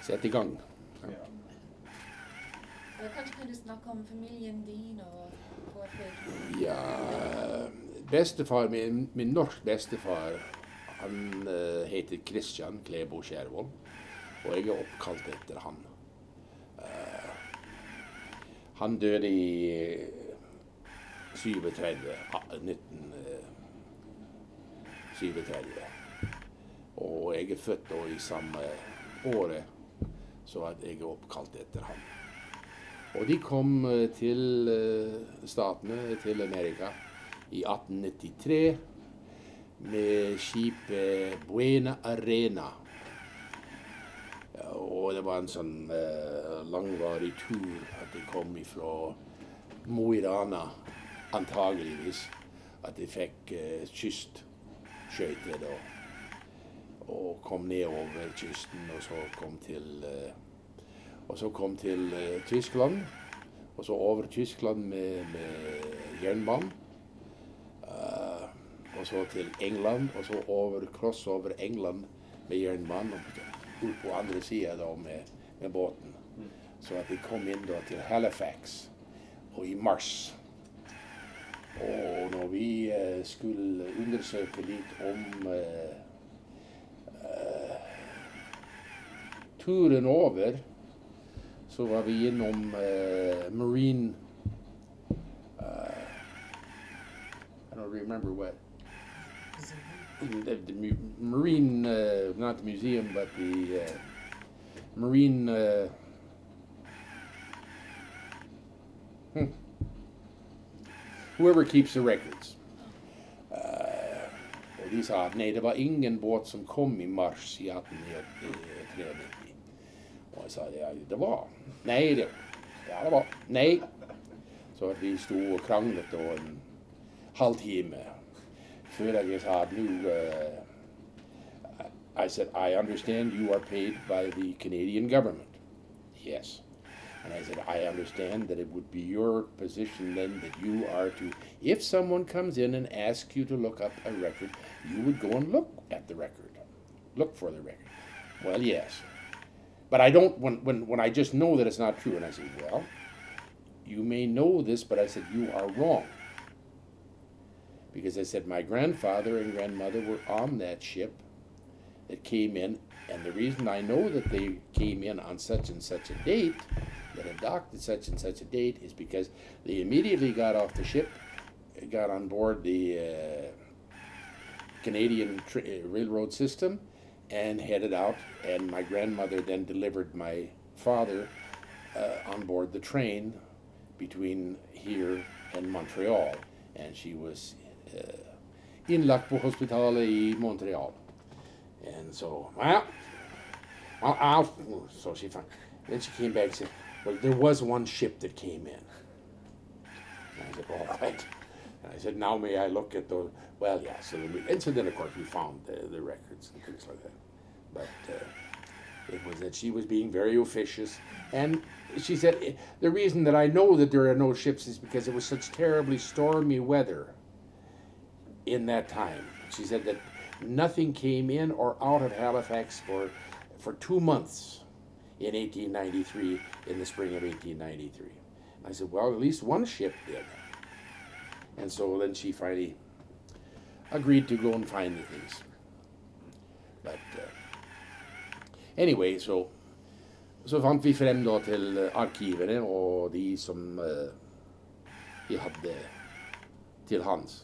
sette i gang. Ja. Kanskje kan du snakke om familien din og forfedre? Ja, bestefar, min norsk bestefar, han heter Christian Klebo Skjærvold, og jeg er oppkalt etter han. Han døde i 1937. Og jeg er født da i samme året, så at jeg er oppkalt etter han. Og de kom til statene, til Amerika, i 1893 med skipet Buena Arena. Og det var en sånn langvarig tur at de kom ifra Mo i Rana, antageligvis, at de fikk kystskøyter da. Og kom ned over kysten, og så kom til Tyskland, og så over Tyskland med jernbanen, og så til England, og så cross over England med jernbanen, og ut på andre siden da med båten. Så at de kom inn da til Halifax, og i mars. Og når vi skulle undersøke litt om turen over, så var vi innom Marine, I don't remember what, the Marine, not the museum, but the Marine, whoever keeps the records. Og de sa at nei, det var ingen båt som kom i mars i 1893. Og jeg sa ja, det var. Nei, det var. Nei. Så at vi stod og kranglet da en halvtime før jeg sa at nå I said, I understand you are paid by the Canadian government. Yes. And I said, I understand that it would be your position then that you are to, if someone comes in and asks you to look up a record, you would go and look at the record. Look for the record. Well, yes. But I don't, when I just know that it's not true, and I said, well, you may know this, but I said, you are wrong. Because I said, my grandfather and grandmother were on that ship that came in, and the reason I know that they came in on such and such a date, that it docked at such and such a date, is because they immediately got off the ship, got on board the Canadian railroad system, and headed out, and my grandmother then delivered my father on board the train between here and Montreal, and she was innlagt på hospitalet i Montreal. And so, so she found, then she came back and said, well, there was one ship that came in. And I said, all right. And I said, now may I look at those? Well, yeah. So then, of course, we found the records and things like that. But it was that she was being very officious. And she said, the reason that I know that there are no ships is because it was such terribly stormy weather in that time. She said that nothing came in or out of Halifax for 2 months in 1893, in the spring of 1893. And I said, well, at least one ship did. And so then she finally agreed to go and find the things. But anyway, så fant vi frem da til arkivene og de som vi hadde til hans.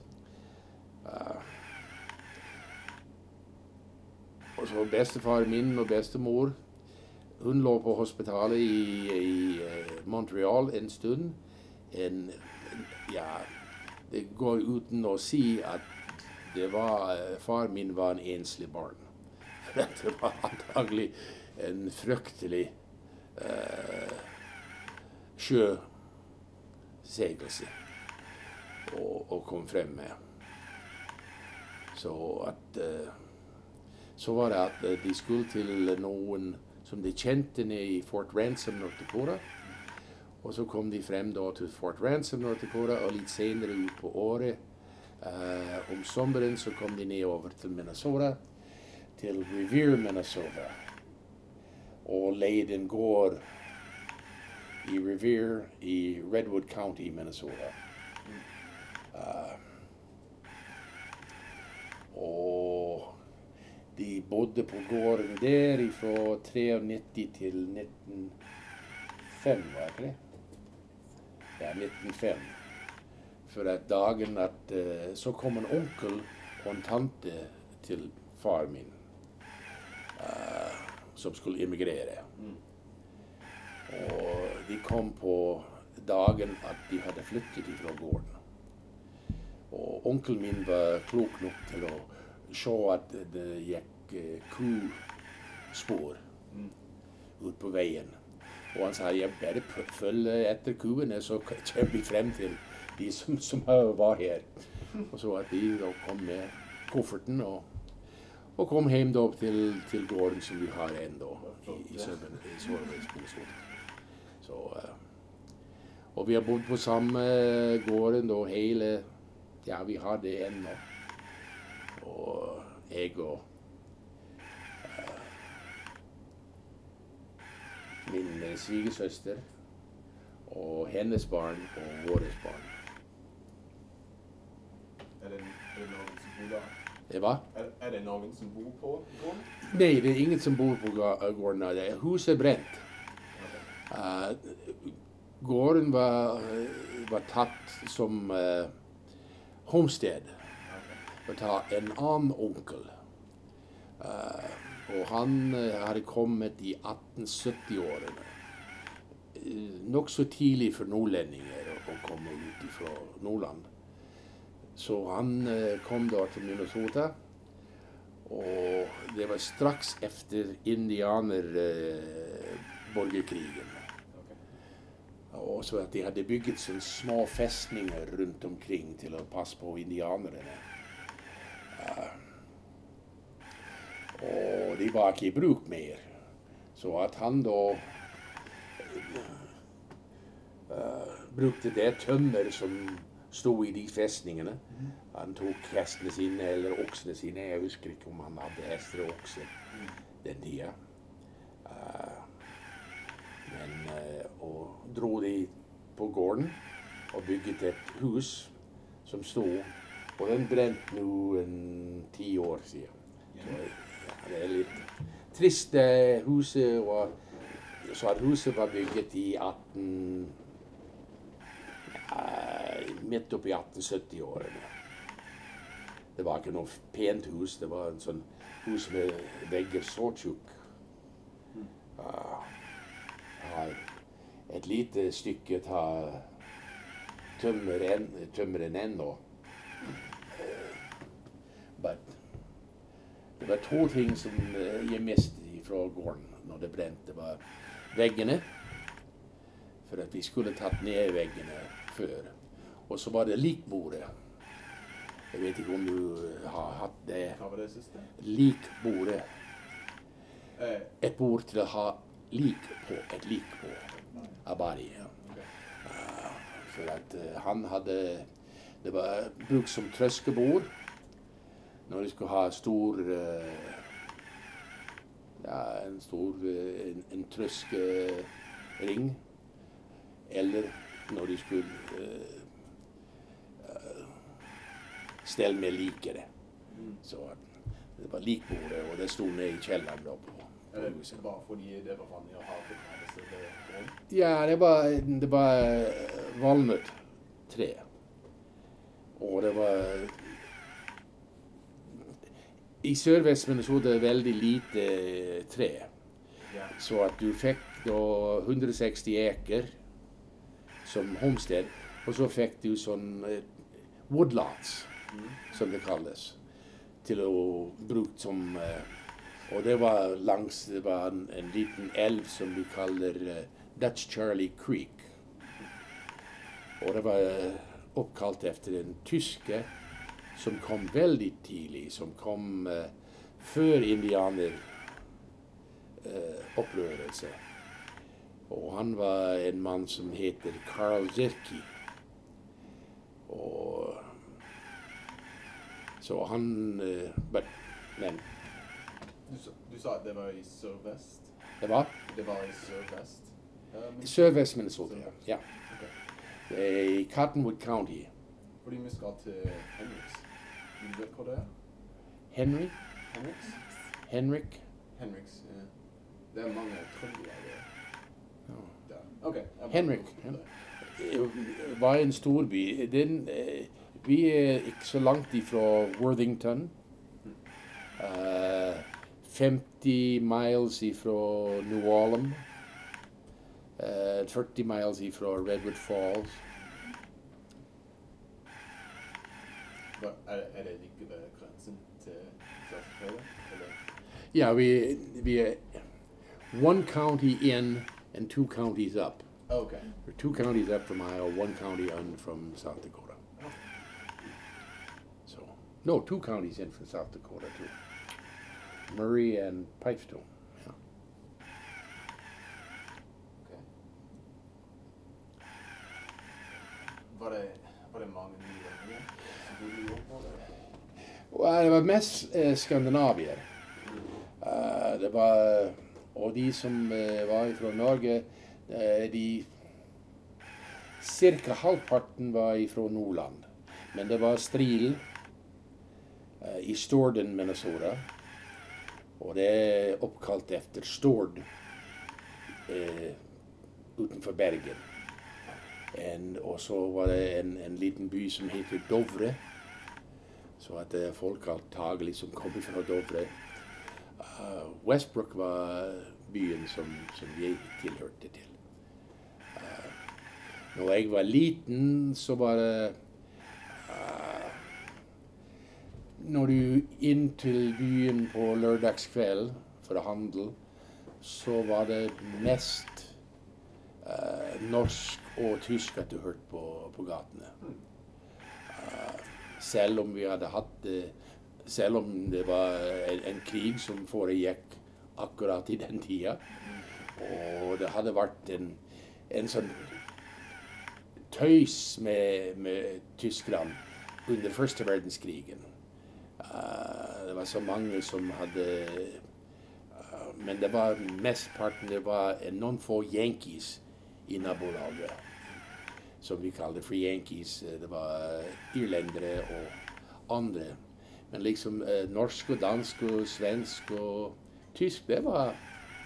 Og så bestefar min og bestemor, hun lå på hospitalet i Montreal en stund. Ja, det går uten å si at far min var en enslig barn. Det var antagelig en fryktelig sjøseilelse å komme frem med. Så var det at de skulle til noen som de kjente ned i Fort Ransom, North Dakota. Og så kom de frem da til Fort Ransom, North Dakota, og litt senere ut på året, om sommeren, så kom de ned over til Minnesota, til Revere, Minnesota. og leide en gård i Revere i Redwood County, Minnesota. Og de bodde på gården der fra 93 til 1905, var ikke det? Ja, 1905. For at dagen at så kom en onkel og en tante til far min, som skulle immigrere. Og de kom på dagen at de hadde flyttet fra gården. Og onkelen min var klok nok til å se at det gikk kuspor ut på veien. Og han sa, jeg bare følger etter kuene, så kommer vi frem til de som var her. Og så at de da kom med kofferten og kom hjem da til gården som vi har enda i Sørvest. Så, og vi har bodd på samme gården da hele, ja, vi har det ennå. Og jeg og min svigersøster og hennes barn og våres barn. Er det noen som bor der? Hva? Er det noen som bor på gården? Nei, det er ingen som bor på gården. Huset er brent. Gården var tatt som homestead. Det var en annen onkel. Og han hadde kommet i 1870-årene. Nok så tidlig for nordlendinger å komme ut fra Nordland. Så han kom da til Minnesota, og det var straks efter indianerborgerkrigen. Og så at de hadde bygget sånne små festninger rundt omkring til å passe på indianerne. Og de var ikke i bruk mer. Så at han da brukte det tømmer som stod i de festningene. Han tok hestene sine eller oksene sine. Jeg husker ikke om han hadde hester og okser den tida. Og dro de på gården og bygget et hus som stod. Og den brent nå 10 år siden. Så, ja, det er litt trist. Huset så at huset var bygget i midt oppi 1870-årene. Det var ikke noe pent hus. Det var en sånn hus med vegger så tjukk. Et lite stykke tar tømmeren ennå. Det var 2 ting som jeg mistet fra gården når det brente. Det var veggene, for at vi skulle tatt ned veggene før. Og så var det likbordet. Jeg vet ikke om du har hatt det. Hva var det siste? Likbordet. Et bord til å ha lik på, et lik på. Abari, ja. For at han hadde, det var brukt som trøskebord. Når de skulle ha en trøskering, eller når de skulle stelle med likere. Så det var likbordet, og det stod nede i kjelleren da på huset. Bare fordi det var vanlig å ha begravelse til gården? Ja, det var valnøtt-tre. Og det var i Sørvest-Minnesota er det veldig lite tre. Ja. Så at du fikk da 160 eker som homestead, og så fikk du sånn woodlots, som det kalles, til å bruke som og det var en liten elv som vi kaller Dutch Charlie Creek. Og det var oppkalt efter en tysker som kom veldig tidlig, som kom før indianeropprørelse. Og han var en mann som heter Carl Zerki. Og så han men Du sa at det var i Sørvest? Det var Det var i sørvest. sørvest Minnesota, ja. Ok. I Cottonwood County. Fordi vi skal til Henriks. Du vet hvor det er? Henry? Henriks? Henrik? Henriks, ja. Det er mange trøndere der. Ja. Der. Ok. jeg bare Henrik, lurer på ja. det. Var en storby. Vi er ikke så langt ifra Worthington. 50 miles ifra New Orleans. 40 miles ifra Redwood Falls. Er det like ved grensen til South Dakota? Eller? Yeah, we are one county in and two counties up. Okay. We're two counties up from Iowa, one county in from South Dakota. So, no, two counties in from South Dakota too. Murray and Pipestone. Yeah. Okay. Var det mange nordlendinger som bodde i området? Well, det var mest skandinavier. Det var, og de som var fra Norge, cirka halvparten var fra Nordland. Men det var Stril i Storden, Minnesota. Og det er oppkalt efter Stord utenfor Bergen. Og så var det en liten by som heter Dovre. Så at folk antagelig som kom fra Dovre. Westbrook var byen som jeg tilhørte til. Når jeg var liten, så var det når du inn til byen på lørdagskveld for å handle, så var det mest norsk og tysk at du hørte på gatene. Selv om vi hadde hatt selv om det var en krig som foregikk akkurat i den tida. Og det hadde vært en sånn tøys med tyskerne under første verdenskrigen. Det var så mange som hadde men det var mestparten det var noen få Yankees i nabolaget. Som vi kaller for Yankees. Det var irlendere og andre. Men liksom norsk og dansk og svensk og tysk, det var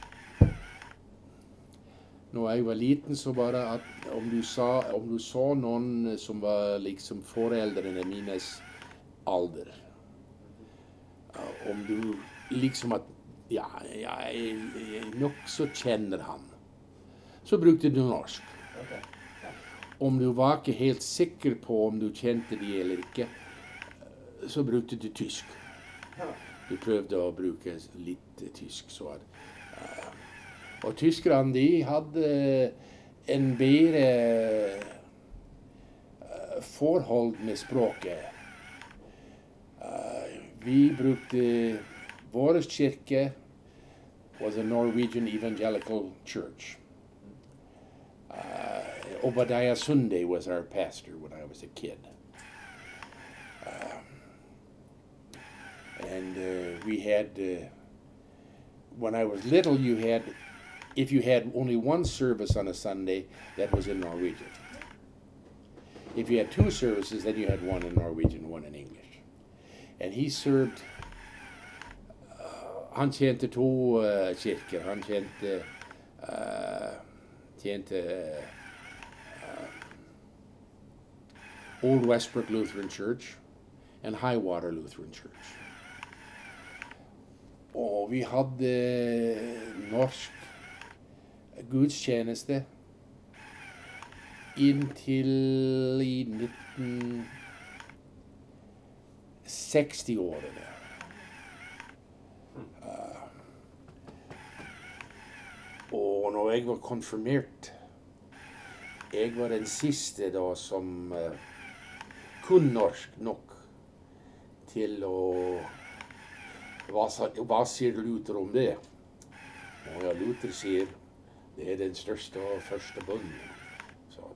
når jeg var liten, så var det at om du så noen som var liksom foreldrene mines alder, om du liksom at ja, jeg nok så kjenner han, så brukte du norsk. Okay. Om du var ikke helt sikker på om du kjente de eller ikke, så brukte du tysk. Du prøvde å bruke litt tysk. Så og tyskerne, de hadde en bedre forhold med språket. Vi brukte vår kirke was a Norwegian Evangelical Church. Obadiah Sunday was our pastor when I was a kid. And we had, when I was little, if you had only one service on a Sunday, that was in Norwegian. If you had two services, then you had one in Norwegian, one in English. And he served, han tjente to kirker. Han tjente Old Westbrook Lutheran Church and Highwater Lutheran Church. Og vi hadde norsk gudstjeneste inntil i 1960-årene. Og når jeg var konfirmert, jeg var den siste da som kunne norsk nok til å hva sier Luther om det? Og ja, Luther sier det er den største og første bunnen. Så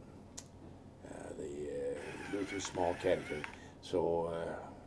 Luther's small catechism. Så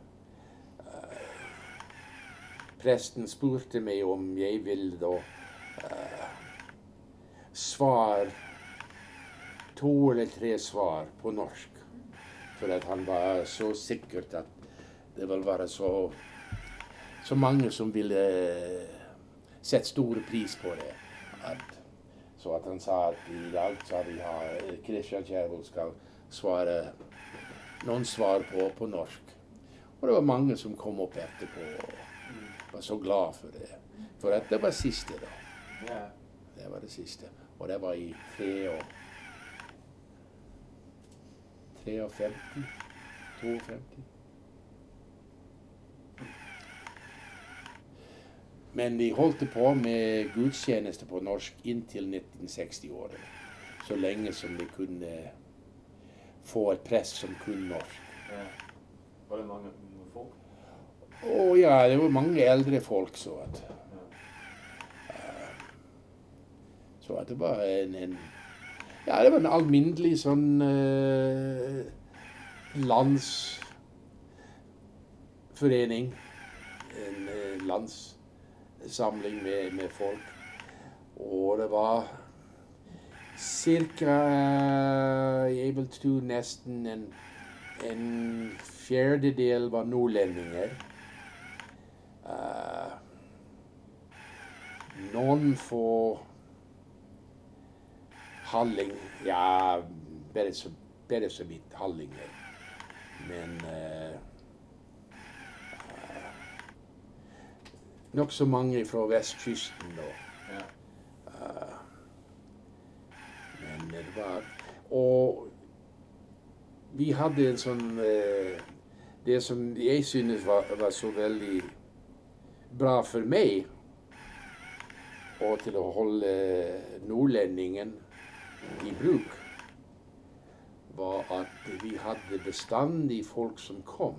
presten spurte meg om jeg ville da svar, 2 eller 3 svar på norsk. For at han var så sikkert at det vil være så mange som ville sette store pris på det. Så at han sa at i dag skal vi ha Kristian Kjærvold skal svare noen svar på norsk. Og det var mange som kom opp etterpå og var så glad for det. For at det var siste da. Ja. Det var det siste. Og det var i 53, 52. Men de holdt på med gudstjeneste på norsk inntil 1960-årene. Så lenge som de kunne få et prest som kunne norsk. Ja. Var det mange folk? Og ja, det var mange eldre folk, så at det var det var en alminnelig sånn landsforening. En landssamling med folk. Og det var cirka, jeg vil tro nesten en fjerdedel var nordlendinger. Noen få halling, ja, bare så vidt hallinger. Men nok så mange fra vestkysten da. Ja. Men det var, og vi hadde en sånn, det som jeg synes var så veldig bra for meg, og til å holde nordlendingen i bruk, var at vi hadde bestandig folk som kom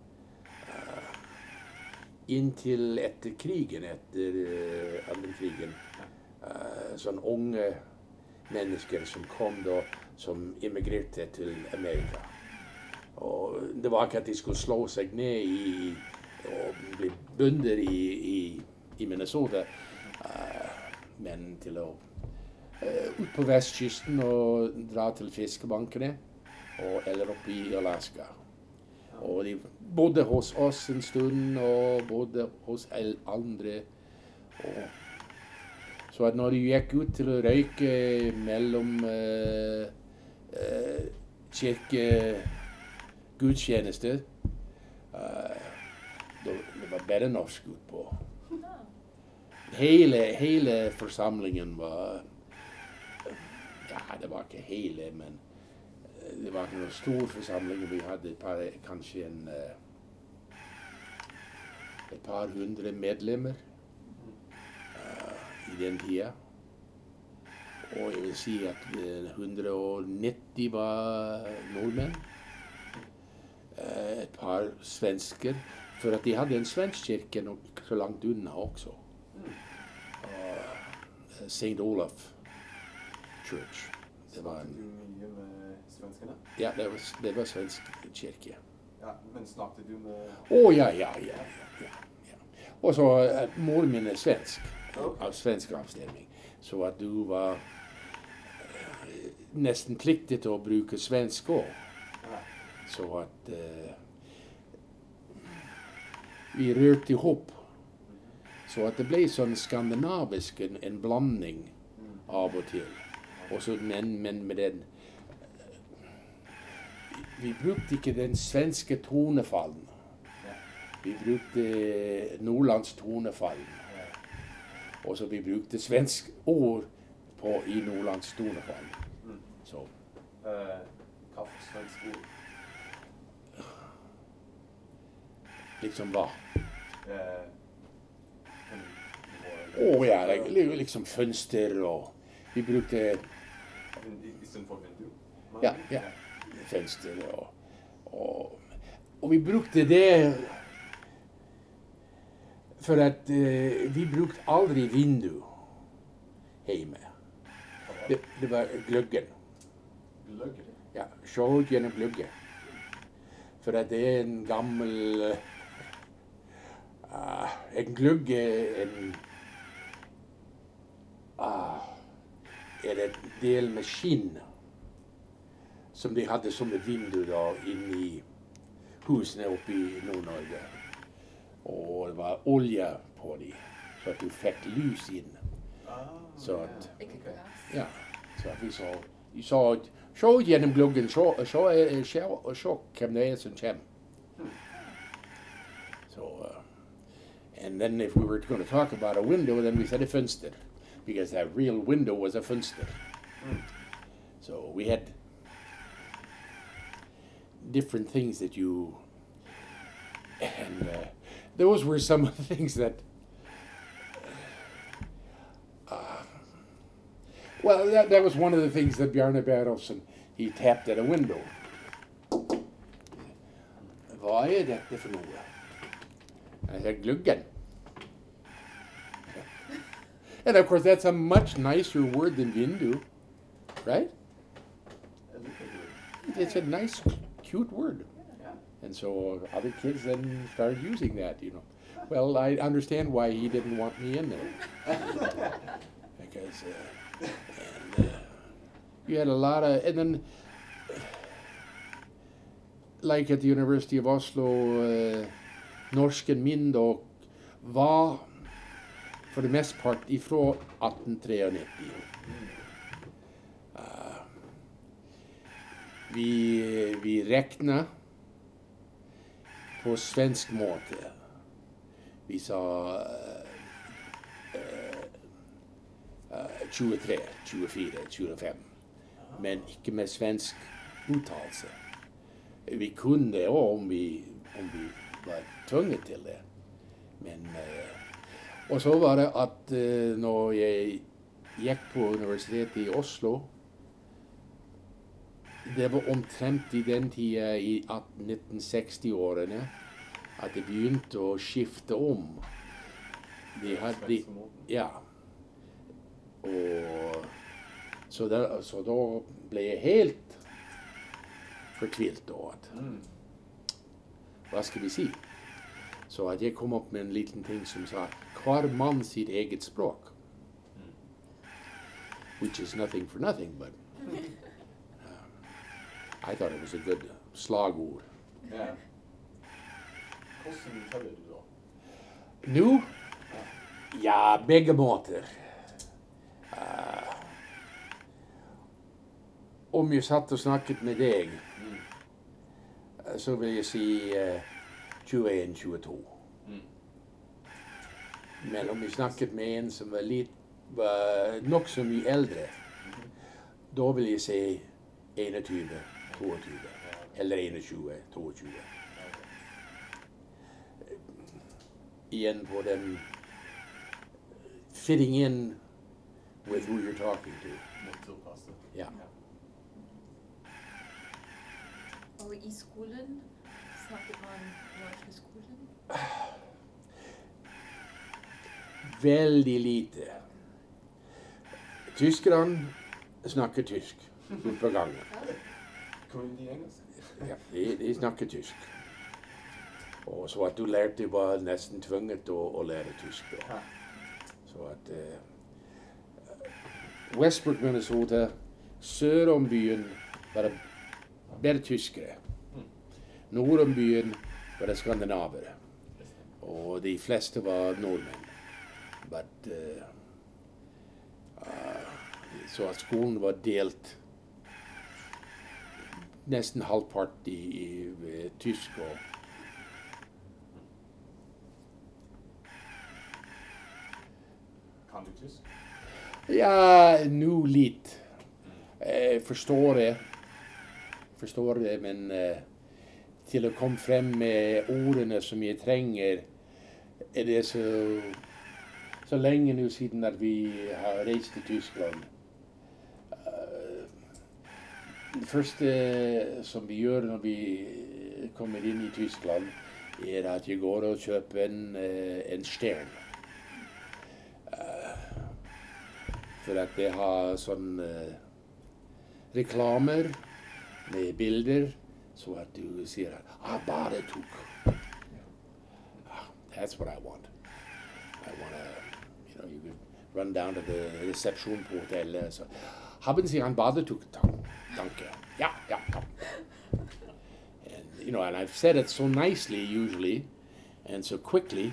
inntil etter krigen, etter andre krigen. Sånn unge mennesker som kom da, som immigrerte til Amerika. Og det var ikke at de skulle slå seg ned og bli bønder i Minnesota, men til å ut på vestkysten og dra til fiskebankene, eller oppe i Alaska. Og de bodde hos oss en stund, og bodde hos andre. Så at når de gikk ut til å røyke mellom kirkegudstjenester, det var bare norsk utpå. Hele forsamlingen var, ja, det var ikke hele, men det var ikke noen stor forsamling. Vi hadde kanskje et par hundre medlemmer i den tida. Og jeg vil si at 190 var nordmenn. Et par svensker, for at de hadde en svensk kirke nok så langt unna også. St. Olaf Church. Det var Snakket du mye med svenskene? Ja, det var svensk kirke. Ja, men snakket du med... Ja. Og så moren min svensk, av svensk avstemning. Så at du var nesten pliktig til å bruke svensk også. Ja. Så at vi rørte ihop. Så at det ble sånn skandinavisk, en blanding av og til. Også, men med den vi brukte ikke den svenske tonefallen. Vi brukte nordlands tonefallen. Og så vi brukte svensk ord i nordlands tonefallen. Så. Hva for svensk ord? Liksom hva? Ja, liksom fønster og vi brukte i stedet for vindu? Ja. Fønster og vi brukte det for at vi brukte aldri vindu hjemme. Det var gløggen. Gløggen? Ja, se ut gjennom gløggen. For at det er en gammel en gløgge, er det en del med skinn som de hadde som et vindu da inn i husene oppe i Nord-Norge. Og det var olje på de, så at du fikk lys inn. Så at, Ikke glass. ja, så at vi så gjennom gluggen, se hvem det er som kommer. So, and then if we were going to talk about a window, then we said a fönster, because that real window was a fönster. So we had different things that you, and those were some of the things that, well, that was one of the things that Bjarne Bertelsen, he tapped at a window. Hva er dette for noe? I said, gluggen. And of course, that's a much nicer word than vindu, right? It's a nice, cute word. And so other kids then started using that, you know. Well, I understand why he didn't want me in there. Because you had a lot of, and then, like at the University of Oslo, norsken min da var for det mest part ifra 1893. Vi rekna på svensk måte. Vi sa 23, 24, 25. Men ikke med svensk uttalelse. Vi kunne det også om vi var tvunget til det. Men, og så var det at når jeg gikk på universitetet i Oslo, det var omtrent i den tida i 1960-årene at det begynte å skifte om. De hadde, ja. Og så da ble jeg helt fortvilt da at hva skal vi si? Så at jeg kom opp med en liten ting som sa hver mann sitt eget språk. Which is nothing for nothing, but I thought it was a good slagord. Ja. Hvordan teller du da? Nå? Ja, begge måter. Om jeg satt og snakket med deg, så vil jeg si 21-22. Men om jeg snakket med en som var nok så mye eldre, da vil jeg si 21-22. Eller 21-22. Igjen på den fitting in with who you're talking to. Ja. Og i skolen snakket man norsk i skolen? Veldig lite. Tyskerne snakker tysk på gangen. Kunne de engelsk? Ja, de snakker tysk. Og så at du lærte var nesten tvunget å lære tysk. Da. Så at Westbrook, Minnesota, sør om byen var det bare tyskere. Nord om byen var det skandinavere. Og de fleste var nordmenn. But, så at skolen var delt nesten halvpart i tysk og Kan du tysk? ja, nå litt. Forstår det, men til å komme frem med ordene som jeg trenger, er det så lenge nå siden at vi har reist til Tyskland. Det første som vi gjør når vi kommer inn i Tyskland, er at jeg går og kjøper en stern. For at det har sånn reklamer med bilder, så at du sier at bare tok. That's what I want. I want you could run down to the reception på hotellet. Så, haben Sie ein Badetuch? Danke. Ja, ja, ja. And, you know, and I've said it so nicely usually and so quickly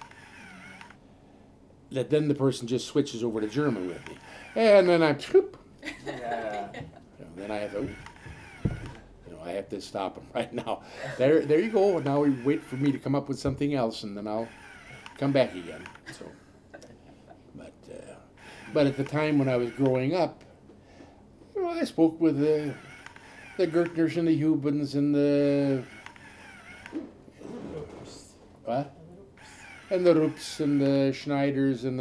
that then the person just switches over to German with me. And then Yeah. then I have to, I have to stop them right now. There you go. Now we wait for me to come up with something else, and then I'll come back again. So, but at the time when I was growing up, I spoke with the Gertners and the Hubens and the what? And the Rups and the Schneiders and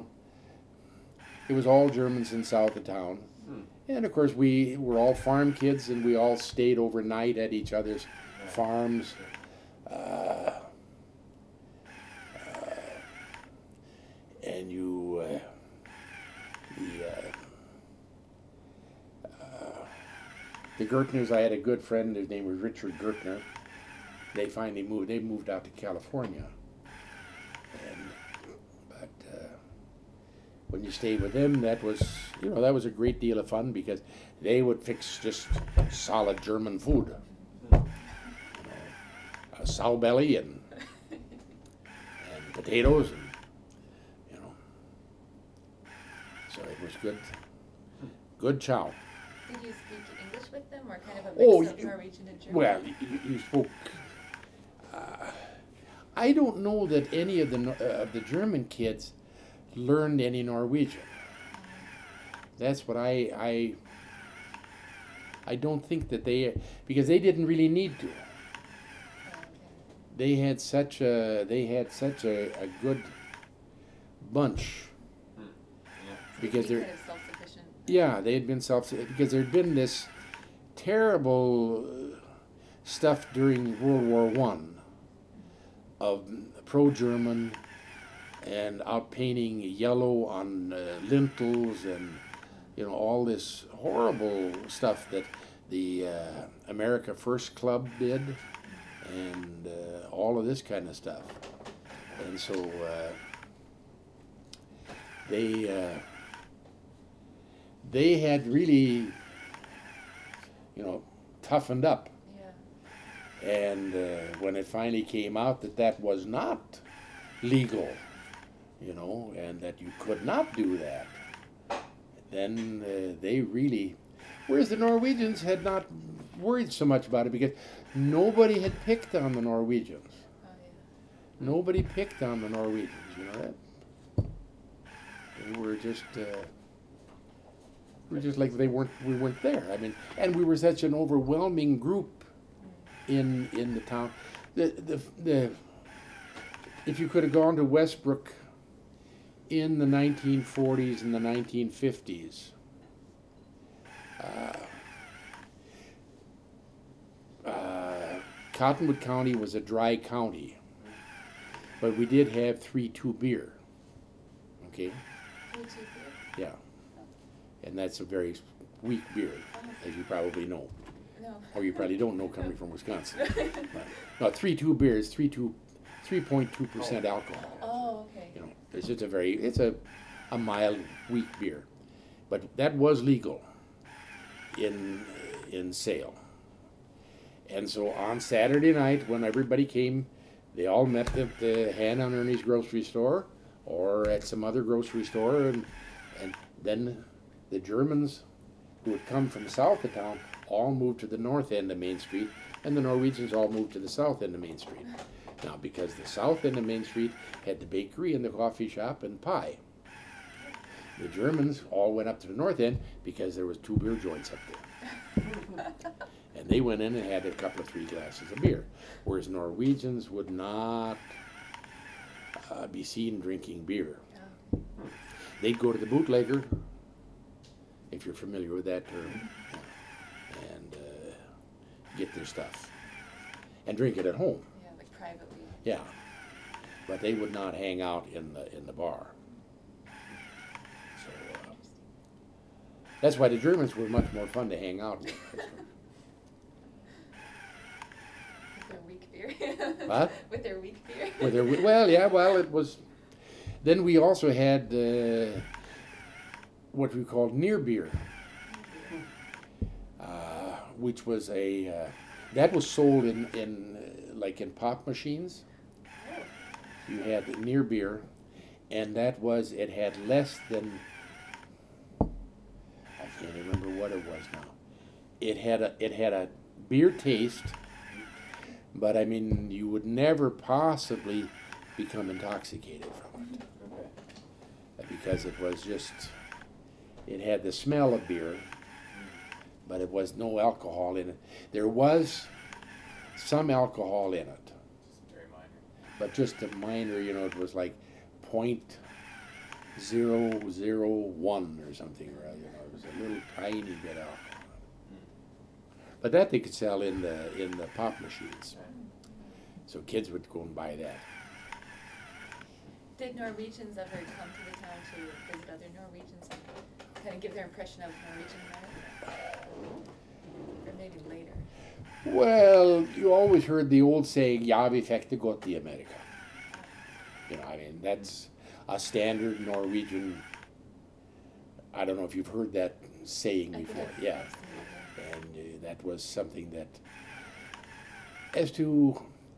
it was all Germans in south of town. And of course we were all farm kids and we all stayed overnight at each other's farms. And the Gertners, I had a good friend, his name was Richard Gertner. They finally moved out to California. But when you stayed with them, that was a great deal of fun because they would fix just solid German food. A sow belly and potatoes, and so it was good chow. Did you speak English with them, or kind of a mix of Norwegian and German? Well, you spoke. I don't know that any of the German kids learned any Norwegian. That's what I don't think that because they didn't really need to. They had such a good bunch because they're kind of self-sufficient. Yeah, they had been because there had been this terrible stuff during World War One of pro-German and outpainting yellow on lintels and all this horrible stuff that the America First Club did and all of this kind of stuff. And so they had really toughened up. And when it finally came out that was not legal, and that you could not do that, then they really, whereas the Norwegians had not worried so much about it because nobody had picked on the Norwegians. Nobody picked on the Norwegians, that. They were just like we weren't there. I mean, and we were such an overwhelming group in the town. If you could have gone to Westbrook in the 1940s and the 1950s, Cottonwood County was a dry county, but we did have 3-2 beer. Okay? 3-2 beer? Yeah. And that's a very weak beer, as you probably know. No. Or you probably don't know coming from Wisconsin. But 3-2 beer is 3.2% alcohol. Oh, okay. It's just it's a mild, weak beer. But that was legal in Sale. And so on Saturday night, when everybody came, they all met at the Hannah and Ernie's grocery store or at some other grocery store, and then the Germans who had come from south of town all moved to the north end of Main Street, and the Norwegians all moved to the south end of Main Street. Now, because the south end of Main Street had the bakery and the coffee shop and pie. The Germans all went up to the north end because there was 2 beer joints up there. And they went in and had a couple of 3 glasses of beer, whereas Norwegians would not be seen drinking beer. They'd go to the bootlegger, if you're familiar with that term, and get their stuff and drink it at home. Yeah, like privately. Yeah, but they would not hang out in the bar. So that's why the Germans were much more fun to hang out with. With their weak beer. What? With their weak beer. Well, it was. Then we also had what we called near beer, which was that was sold in like in pop machines. You had near beer, and it had less than, I can't remember what it was now. It had a beer taste, but I mean you would never possibly become intoxicated from it Okay. because it had the smell of beer, but it was no alcohol in it. There was some alcohol in it, Just very minor. but just a minor, it was like 0.001 or something, right? It was a little tiny bit of alcohol. But that they could sell in the pop machines, so kids would go and buy that. Did Norwegians ever come to the town to visit other Norwegians and kind of give their impression of Norwegian America? Or maybe later? Well, you always heard the old saying, "Ja, vi fikk det godt i Amerika." I mean, that's a standard Norwegian. I don't know if you've heard that saying I think before. I've Yeah. seen it, And that was something that, as to,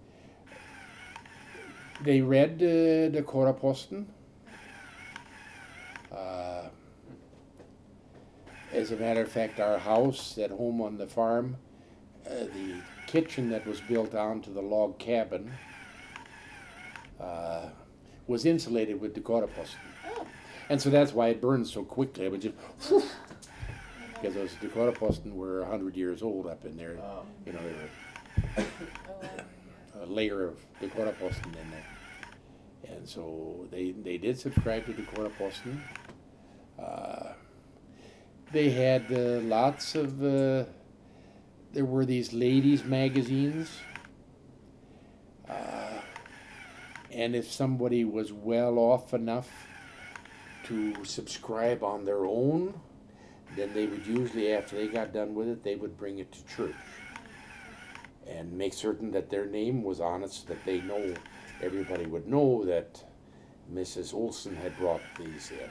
they read the Koraposten. As a matter of fact, our house at home on the farm, the kitchen that was built onto the log cabin was insulated with the Koraposten. Oh, And so that's why it burned so quickly. It would just, because those Dakota Posten were 100 years old up in there. Oh. They were oh, a layer of Dakota Posten in there. And so they did subscribe to Dakota Posten. They had lots of, there were these ladies' magazines. And if somebody was well off enough to subscribe on their own, then they would usually, after they got done with it, they would bring it to church and make certain that their name was on it so that everybody would know that Mrs. Olson had brought these in.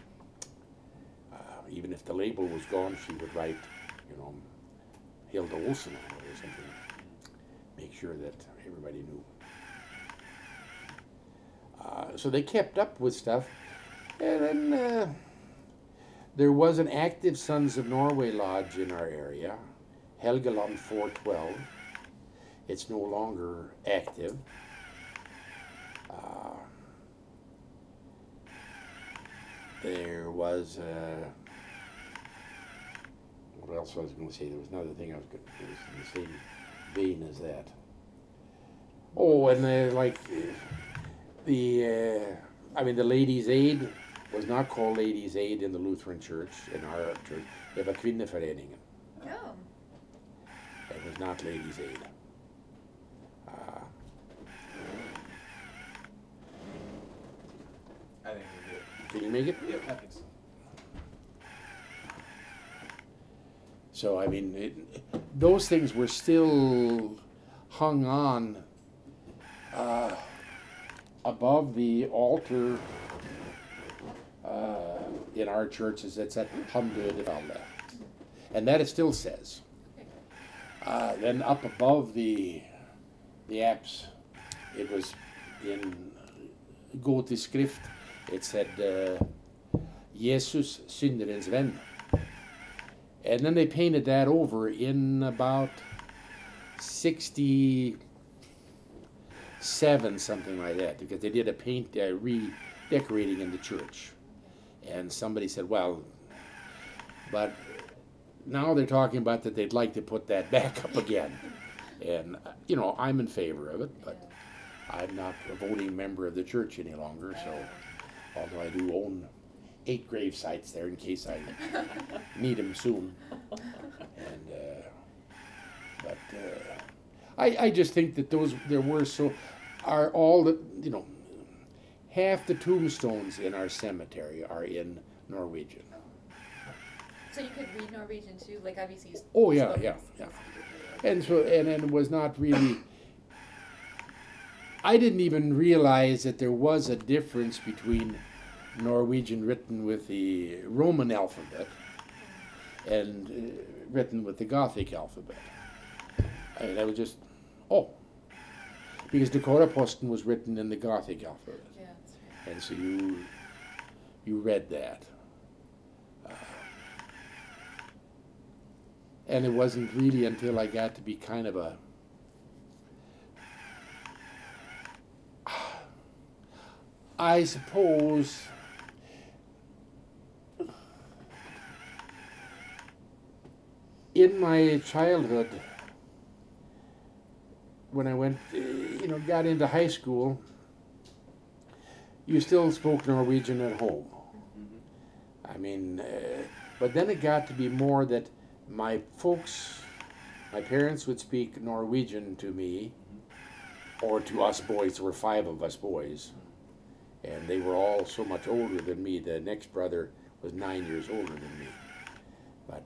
Even if the label was gone, she would write, Hilda Olson on it or something. Make sure that everybody knew. So they kept up with stuff. And then there was an active Sons of Norway lodge in our area, Helgeland 412. It's no longer active. There was, what else was I going to say? There was another thing I was going to say. It was in the same vein as that. Oh, and the Ladies' Aid was not called Ladies' Aid in the Lutheran Church, in our church. Det var Kvinneföreningen. oh. It was not Ladies' Aid. I think we're good. Can you make it? Yep, I think so. So, I mean, those things were still hung on above the altar in our churches. It said Hamdödefalle. And that it still says. Then up above the apse, it was in gotisk skrift. It said Jesus synderens vän. And then they painted that over in about 67, something like that, because they did a redecorating in the church. And somebody said, well, but now they're talking about that they'd like to put that back up again. And, I'm in favor of it, but I'm not a voting member of the church any longer, so, although I do own 8 grave sites there in case I need them soon. And I just think that half the tombstones in our cemetery are in Norwegian. So you could read Norwegian too, like obviously. Oh yeah. And so, and it was not really. I didn't even realize that there was a difference between Norwegian written with the Roman alphabet and written with the Gothic alphabet. I was just, oh, because Dakota Posten was written in the Gothic alphabet, Yeah, that's right. and so you read that. And it wasn't really until I got to be kind of a I suppose in my childhood, when I went, got into high school, you still spoke Norwegian at home. Mm-hmm. I mean, but then it got to be more that my parents would speak Norwegian to me, or to us boys. There were 5 of us boys, and they were all so much older than me. The next brother was 9 years older than me. But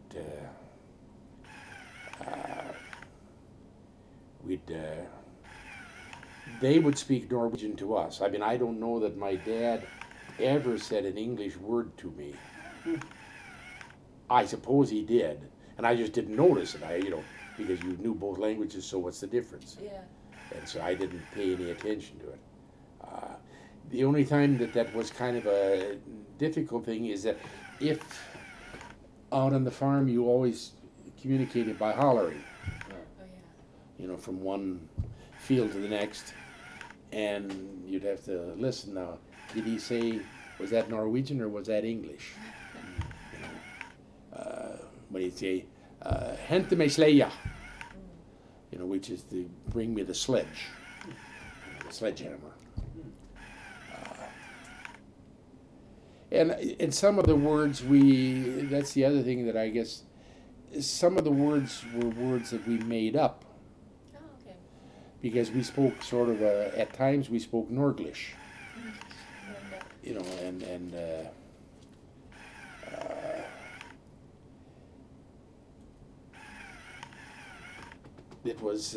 they would speak Norwegian to us. I mean, I don't know that my dad ever said an English word to me. I suppose he did, and I just didn't notice it. Because you knew both languages, so what's the difference? Yeah. And so I didn't pay any attention to it. The only time that was kind of a difficult thing is that if out on the farm you always communicated by hollering, Oh, yeah. from one field to the next, and you'd have to listen now. Did he say, was that Norwegian or was that English? When he'd say, hente meg sleia, which is to bring me the sledge, the sledgehammer. And some of the words that's the other thing that I guess, some of the words were words that we made up, Oh, okay. because we spoke sort of, at times we spoke Norglish, and it was,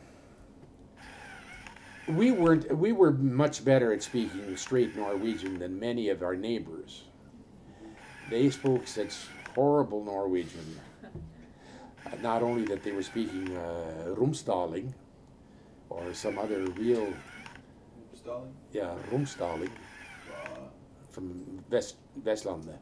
we were much better at speaking straight Norwegian than many of our neighbors. They spoke such horrible Norwegian. Not only that they were speaking Romsdaling or some other real, Stalin? Romsdaling from Vestlandet.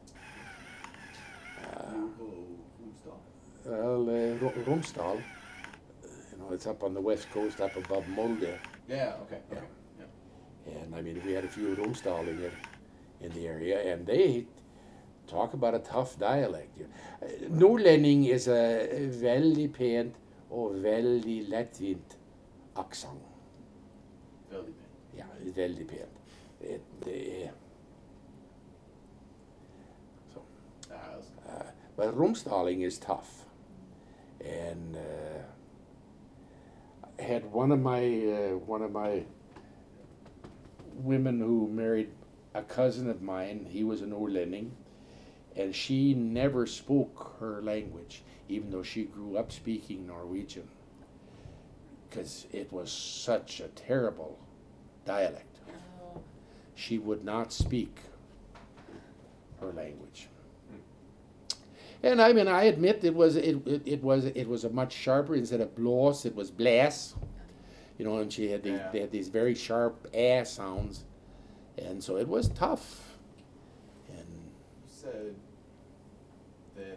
Well, Romsdal, it's up on the west coast, up above Molde. Yeah, okay. Yeah. Okay. Yeah. And I mean, we had a few Romsdaling in the area, and they talk about a tough dialect. Nordlending is a veldig pent og veldig lettvint aksent. Veldig pent. Ja, veldig pent. Det er so. Ja, altså. But Romsdaling is tough, and I had one of my women who married a cousin of mine. He was an Nordlending, and she never spoke her language, even though she grew up speaking Norwegian, because it was such a terrible dialect. Oh. She would not speak her language. And I mean, I admit it was a much sharper. Instead of blås, it was bläs. And she had they had these very sharp ass sounds, and so it was tough. And You said that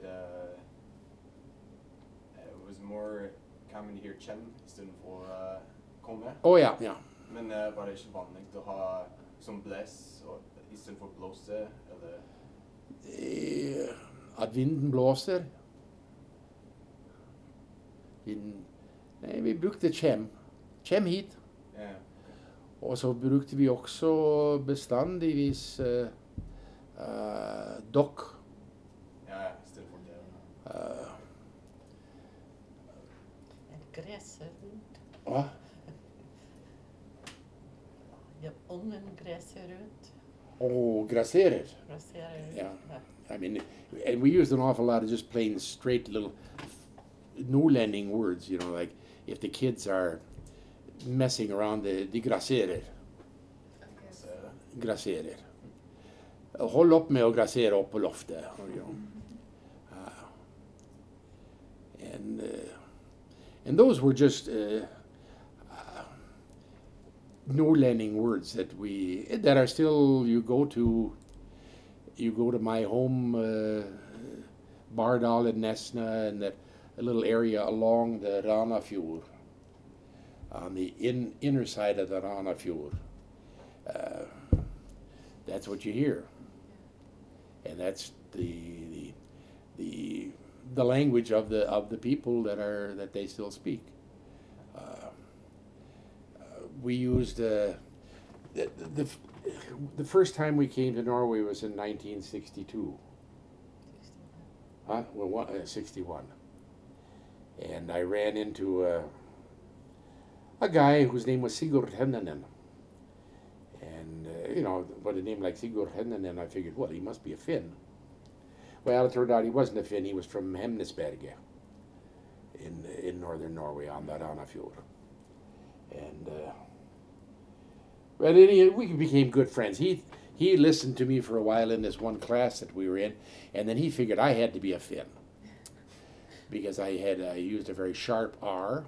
it was more common to hear kjem istedenfor komme. oh yeah. Men var det ikke vanlig å ha som blæs istedenfor blåse, eller? At vinden blåser. Nei, vi brukte kjem. Kjem hit. Ja. Og så brukte vi også bestandigvis dokk. Ja, istedenfor det. En gresshund. Hva? Ja, ungen gresser ut. Og grasserer. Grasserer ut. Yeah. I mean, and we used an awful lot of just plain straight little Nordlending words, like if the kids are messing around, de grasserer. Okay. Så, Grasserer. Hold opp med å grassere opp på loftet. You know. And those were just Norlending words that are still, you go to my home, Bardal and Nesna, and that a little area along the Ranafjord, on the inner side of the Ranafjord. That's what you hear, and that's the language of the people that they still speak. We used the first time we came to Norway was in 1962. Huh? Well, 61. And I ran into a guy whose name was Sigurd Hennanen. And, with a name like Sigurd Hennanen, I figured, well, he must be a Finn. Well, it turned out he wasn't a Finn. He was from Hemnesberget in northern Norway on the Ranafjord. And but we became good friends. He listened to me for a while in this one class that we were in, and then he figured I had to be a Finn because I used a very sharp R,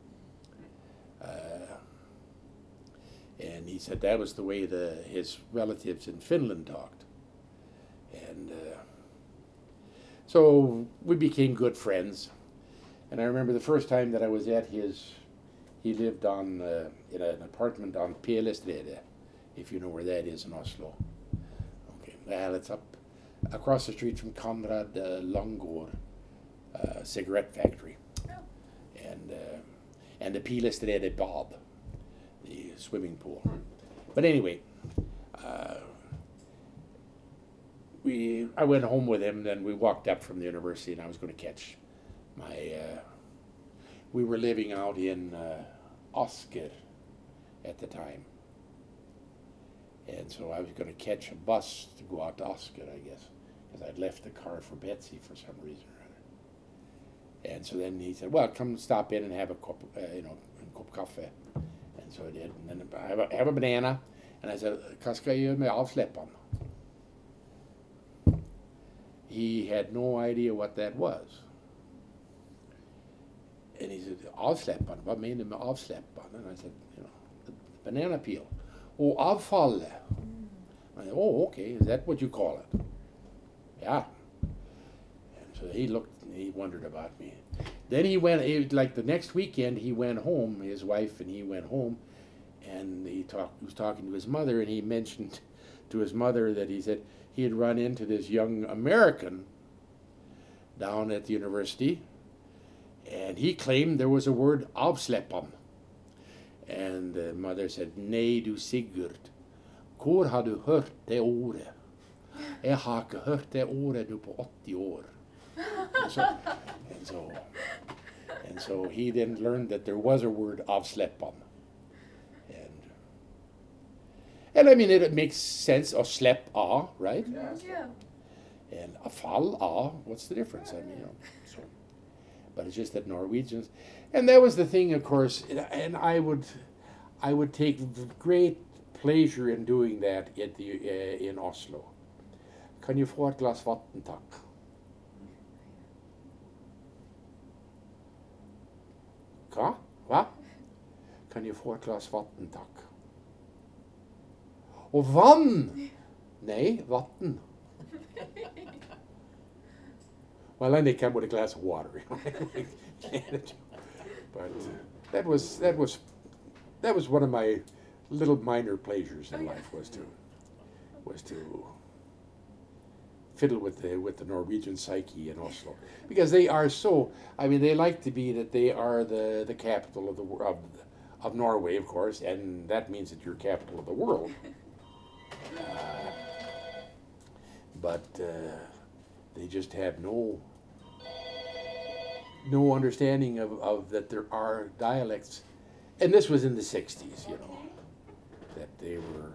and he said that was the way his relatives in Finland talked, and so we became good friends. And I remember the first time that I was at he lived in an apartment on Pelestredet, if you know where that is in Oslo. Okay, well, it's up across the street from Conrad Langgaard cigarette factory, and the Pelestredet Bad, the swimming pool. But anyway, I went home with him. Then we walked up from the university, and I was going to catch my. We were living out in Asker at the time. And so I was going to catch a bus to go out to Asker, I guess, because I'd left the car for Betsy for some reason or other. And so then he said, well, come stop in and have a cup, a cup coffee. And so I did. And then I have a banana. And I said, hva skal jeg gjøre med avsleppene? He had no idea what that was. And he said, avsleppene? Hva mener du med avsleppene? And I said, the banana peel. Oh, avfallet. I said, oh, okay, is that what you call it? Yeah. And so he wondered about me. Then like the next weekend, he went home, his wife and he went home, and he was talking to his mother, and he mentioned to his mother that he said he had run into this young American down at the university, and he claimed there was a word avsleppene. And the mother said, nei du Sigurd, hvor har du hørt det ordet? Jeg har ikke hørt det ordet nu på 80 år. And so he then learned that there was a word avsleppene. And I mean, it makes sense, or slepp a, right? Yeah. And a fall a, what's the difference? I mean, so. But it's just that Norwegians, and that was the thing, of course, and I would take great pleasure in doing that in Oslo. Kan you få et glass vatten, takk? Hva? Kan you få et glass vatten, takk? Og vann! Nei, vatten. Well, then they come with a glass of water. But that was one of my little minor pleasures in life, was to fiddle with the Norwegian psyche in Oslo, because they are so. I mean, they like to be that they are the capital of Norway, of course, and that means that you're capital of the world. But they just have no understanding of that there are dialects, and this was in the 60s, that they were.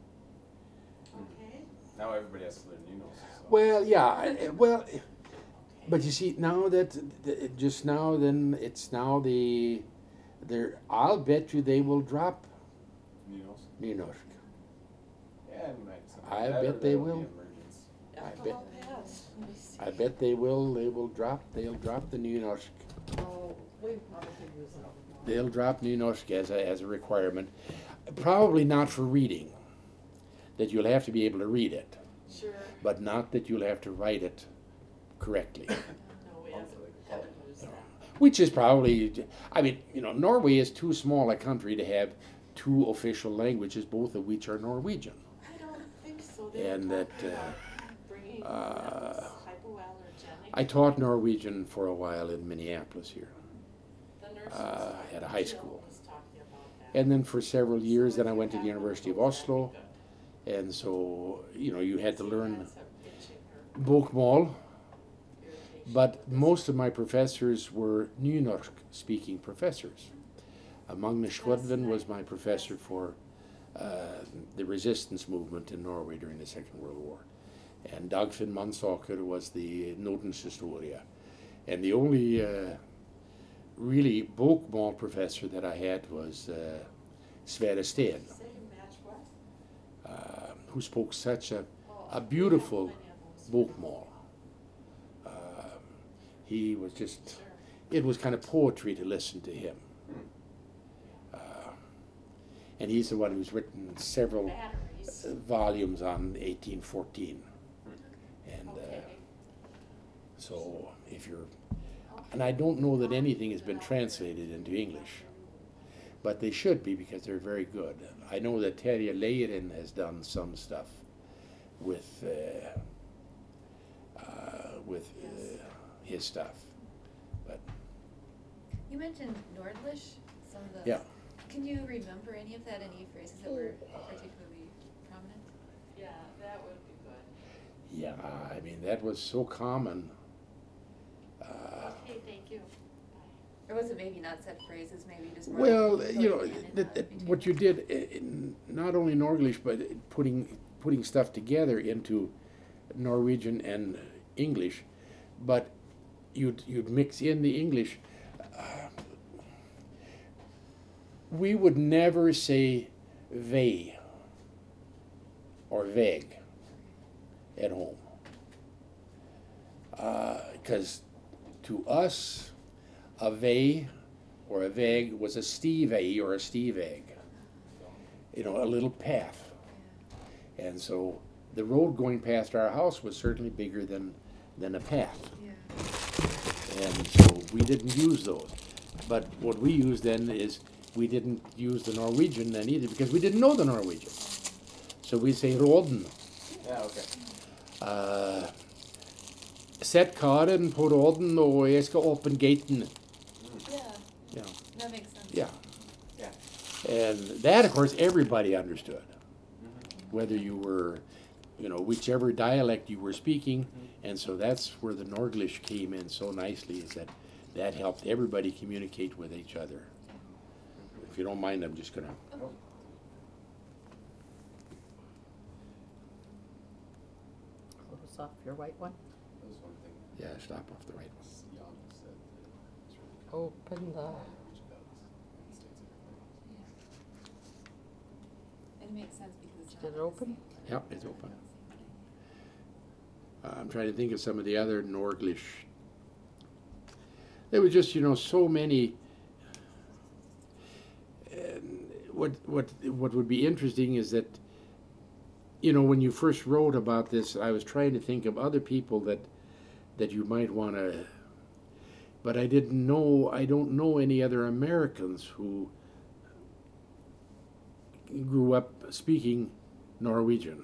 Now everybody has to learn Nynorsk. So. Well, yeah, but you see now that just now, then it's now the I'll bet you they will drop Nynorsk. Nynorsk. Yeah, maybe something I like that, bet or they there will will. be emergence. I bet. Oh, yes. Let me see. I bet they will. They'll drop the Nynorsk. Oh, we probably use it. They'll drop Nynorsk as a requirement. Probably not for reading. That you'll have to be able to read it, Sure. but not that you'll have to write it correctly. No, we haven't used that. Which is probably, I mean, Norway is too small a country to have two official languages, both of which are Norwegian. I don't think so. They were And that, talking about bringing that was hypoallergenic. I taught Norwegian for a while in Minneapolis here, The nurse at a high Jill school. was talking about that. And then for several years, So then I if went to you the have one University of those, that'd be Oslo, good. and so, you had to learn That's a itching or bokmål, irritation. but most of my professors were Nynorsk-speaking professors. Magnus Schwadven was my professor for the resistance movement in Norway during the Second World War. And Dagfinn Mansaker was the Nordens Historia. And the only really bokmål professor that I had was Sverre Steen, Say match what? who spoke such a Oh, beautiful yeah, many of those. bokmål. He was just, Sure. it was kind of poetry to listen to him. And he's the one who's written several Batteries. volumes on 1814. And Okay. so if you're, and I don't know that anything has been translated into English, but they should be because they're very good. I know that Terje Leiren has done some stuff with his stuff, but You mentioned Nordlish, some of the. yeah. Can you remember any of that, any phrases that were particularly prominent? Yeah, that would be good. Yeah, I mean, that was so common. Okay, thank you. Bye. Or was it maybe not set phrases, maybe just more? Well, like you filling know, in and not what you between did, not only in Norglish, but putting stuff together into Norwegian and English, but you'd mix in the English. We would never say "vei" or "veg" at home, because to us, a "vei" or a "veg" was a "stivei" or a "stiveg," a little path. And so the road going past our house was certainly bigger than a path. Yeah. And so we didn't use those. But what we used then is we didn't use the Norwegian then either because we didn't know the Norwegian. So we say råden. Yeah, okay. Sett karen på råden og jeg skal åpne gaten. Yeah, Yeah. that makes sense. Yeah. Yeah. And that, of course, everybody understood. Whether you were, whichever dialect you were speaking. And so that's where the Norglish came in so nicely, is that helped everybody communicate with each other. If you don't mind, I'm just going to. Close off your white one. That was one thing Yeah, stop off the right one. Jan said that it's really common Open the. Norwegian dialects in the States and everything. And it makes sense because it's Did not it open? Yep, it's open. I'm trying to think of some of the other Norglish. There were just, so many. And what would be interesting is that, when you first wrote about this, I was trying to think of other people that you might want to. But I don't know any other Americans who grew up speaking Norwegian.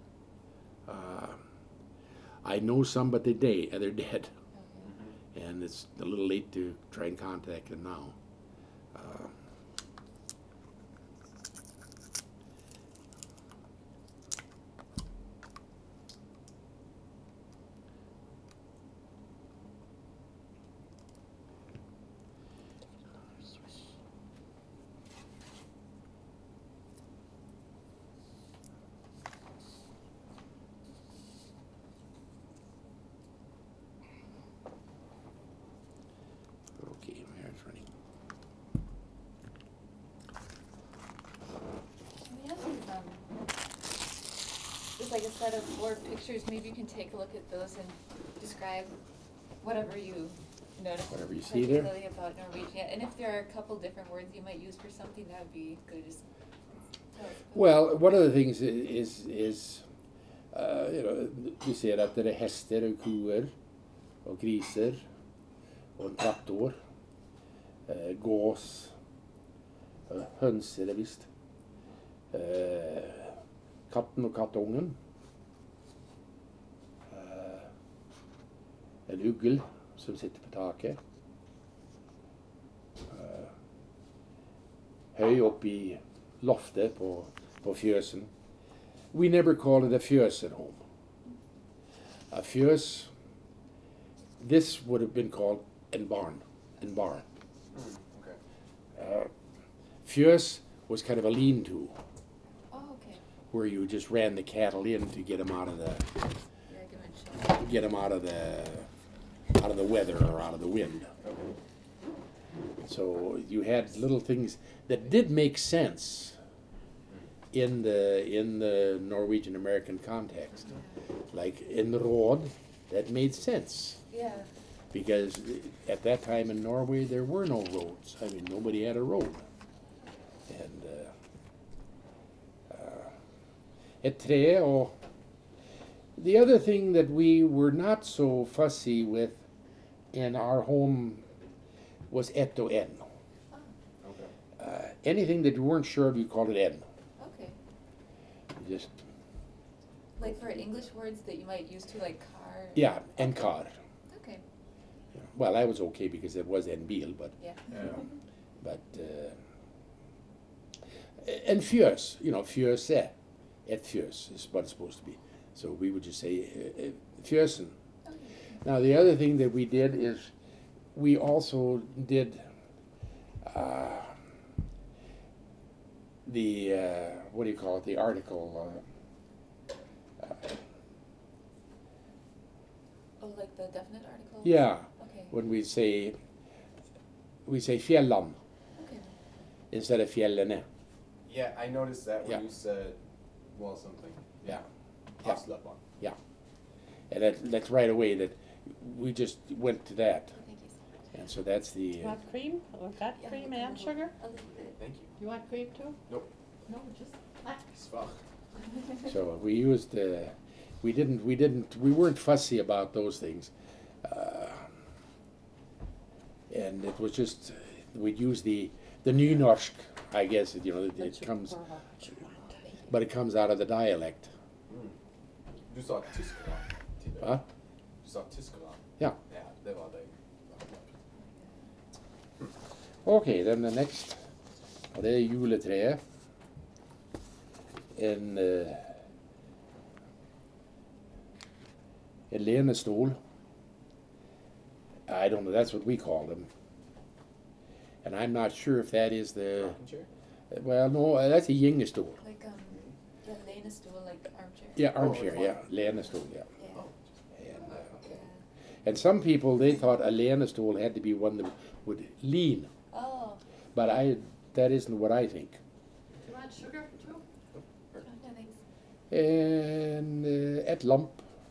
I know some, but they're dead, and it's a little late to try and contact them now. Okay, my hair's running. set of 4 pictures. Maybe you can take a look at those and describe whatever you notice. Whatever you see there. Particularly about Norwegian. Yeah, and if there are a couple different words you might use for something, that would be good. Just tell us about Well, one of the things is du ser at det er hester og kuer og griser og en traktor, gås, høns er det visst, katten og kattungen, en ugl som sitter på taket, høy opp i loftet på fjøsen. We never call it a fjøs at home. A fjøs, this would have been called en barn. Okay. Fjøs was kind of a lean-to Oh, okay. where you just ran the cattle in to get them out of the Yeah, give it a shot. get them out of the weather or out of the wind. So you had little things that did make sense in the Norwegian American context, like in råd, that made sense Yeah. because at that time in Norway there were no roads. I mean, nobody had a road, and et tre. Or the other thing that we were not so fussy with in our home was et og en. Oh, Okay. Anything that you weren't sure of, you called it en. okay. You just Like for English words that you might use to like car. yeah, en kar. Okay. Well, I was okay because it was en bil, but Yeah. Yeah. en fjøs, fjøse, et fjøs is what it's supposed to be. So we would just say fjøsen. Okay. Now the other thing that we did is we also did the what do you call it? The article. Oh, like the definite article? Yeah, Okay. when we say fjällan Okay. instead of fjällene. Yeah, I noticed that when Yeah. you said, well, something. Yeah. Yeah. Aslappan. And that's right away that we just went to that. Thank you so much. And so that's the, You want cream? We've got Yeah, cream a and little- sugar. A little bit. Thank you. You want cream too? Nope. No, just black. Svach. so we used, we weren't fussy about those things. And it was just, we'd use the nynorsk, I guess, it comes, but it comes out of the dialect. Du sa Tyskland tidigare. Va? Du sa Tyskland. Ja. Ja, det var det. Okay, then the next, og det er juletreet. En lenestol. I don't know, that's what we call them. And I'm not sure if that is the, Rocking chair? well, no, that's a gyngestol. Like yeah, Lena stool, like armchair. Yeah, Oh, armchair, it's yeah, like- lenestol, yeah. Yeah. Oh. And, Yeah. and some people, they thought a lenestol had to be one that would lean. Oh. But that isn't what I think. You want sugar too? No, thanks. And et lamp.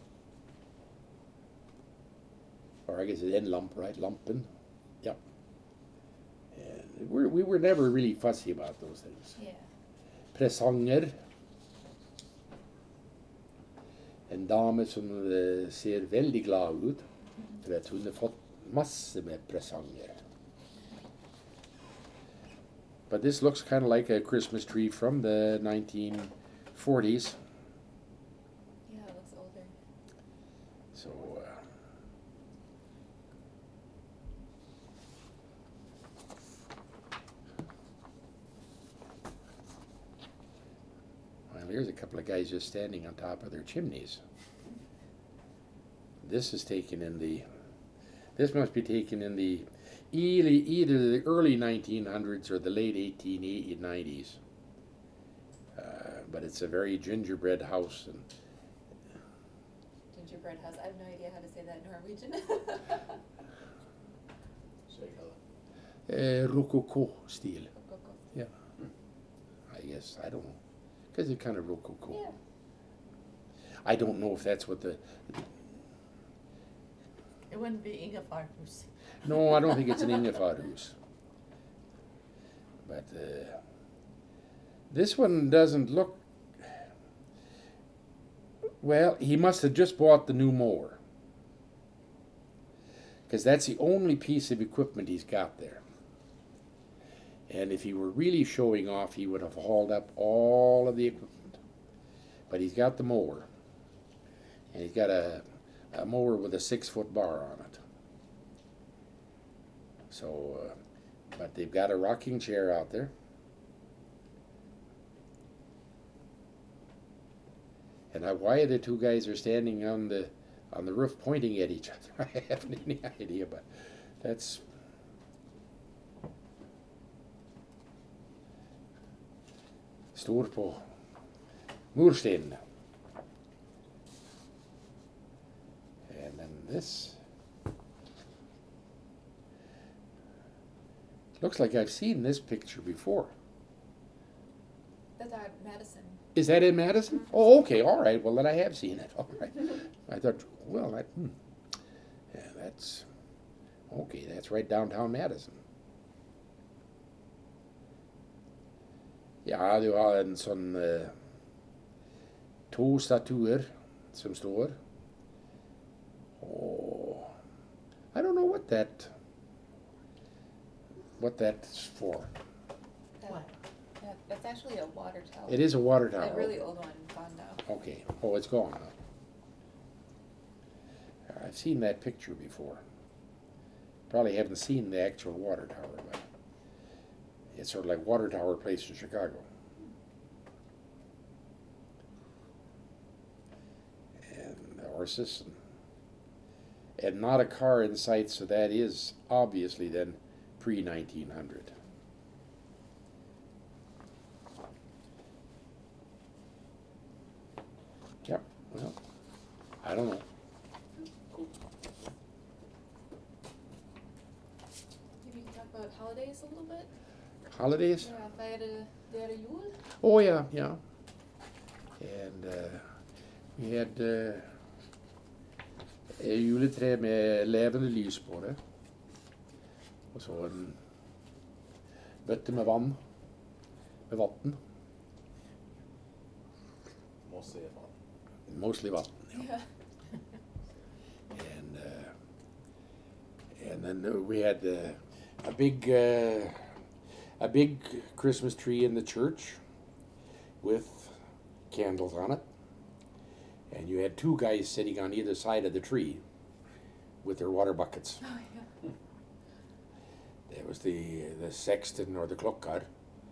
Or I guess it's en lamp, right? Lampen. Yep. And we were never really fussy about those things. Yeah. Presanger. En dame som ser veldig glad ut, for at hun har fått masse med presanger. But this looks kind of like a Christmas tree from the 1940s. Yeah, it looks older. So, well, here's a couple of guys just standing on top of their chimneys. This is taken in the, this must be taken in the either the early 1900s or the late 1890s. But it's a very gingerbread house, and Gingerbread house. I have no idea how to say that in Norwegian. Säg alla. Rococo stil. Rococo. Yeah. I guess, I don't know. Because it's kind of rococo. Yeah. I don't know if that's what the. It wouldn't be Inga Farhus. No, I don't think it's an Ingefärdhus. But this one doesn't look. Well, he must have just bought the new mower. Because that's the only piece of equipment he's got there. And if he were really showing off, he would have hauled up all of the equipment. But he's got the mower. And he's got a mower with a 6-foot bar on it. So, but they've got a rocking chair out there. And why the two guys are standing on the roof pointing at each other, I haven't any idea, but that's. Står på murstenen. And then this. Looks like I've seen this picture before. That's our Madison. Is that in Madison? Oh, okay, all right. Well, then I have seen it. All right. I thought, well, yeah, that's okay. That's right downtown Madison. Ja, du har en sånn to statuer som står. Oh, I don't know what that's for. What? Yeah, that's actually a water tower. It is a water A tower. really old one, gone now. Okay. Oh, it's gone. I've seen that picture before. Probably haven't seen the actual water tower, but it's sort of like Water Tower Place in Chicago. And the horses, and not a car in sight, so that is obviously then pre-1900. Yep, well, I don't know. Maybe we can talk about holidays a little bit. Holidays? Yeah, Feiere jul. Oh, yeah, yeah. And vi hadde juletre med levende lys på det. Og så en bøtte med vann. Med vann. Mostly vann, yeah. Yeah. And then we had a big Christmas tree in the church with candles on it. And you had two guys sitting on either side of the tree with their water buckets. Oh, yeah. There was the sexton or the klokkar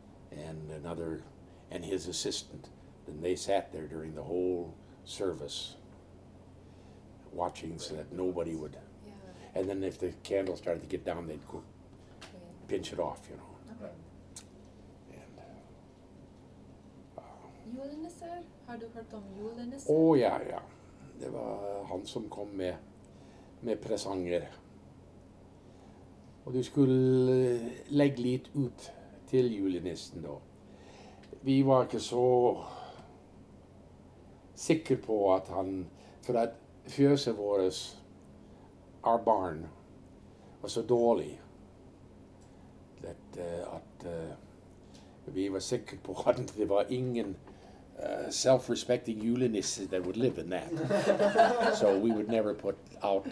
and his assistant. And they sat there during the whole service watching so that nobody would. Yeah. And then if the candle started to get down, they'd go Okay. pinch it off, you know. Okay. And, Julenisser? Har du hört om julenisser? ja. Det var han som kom med presanger. Og du skulle legge litt ut til julenissen da. Vi var ikke så sikre på at han. For at fjøset vårt, our barn, var så dårlig at vi var sikre på at det var ingen self-respecting julenisse that would live in that. So we would never put out,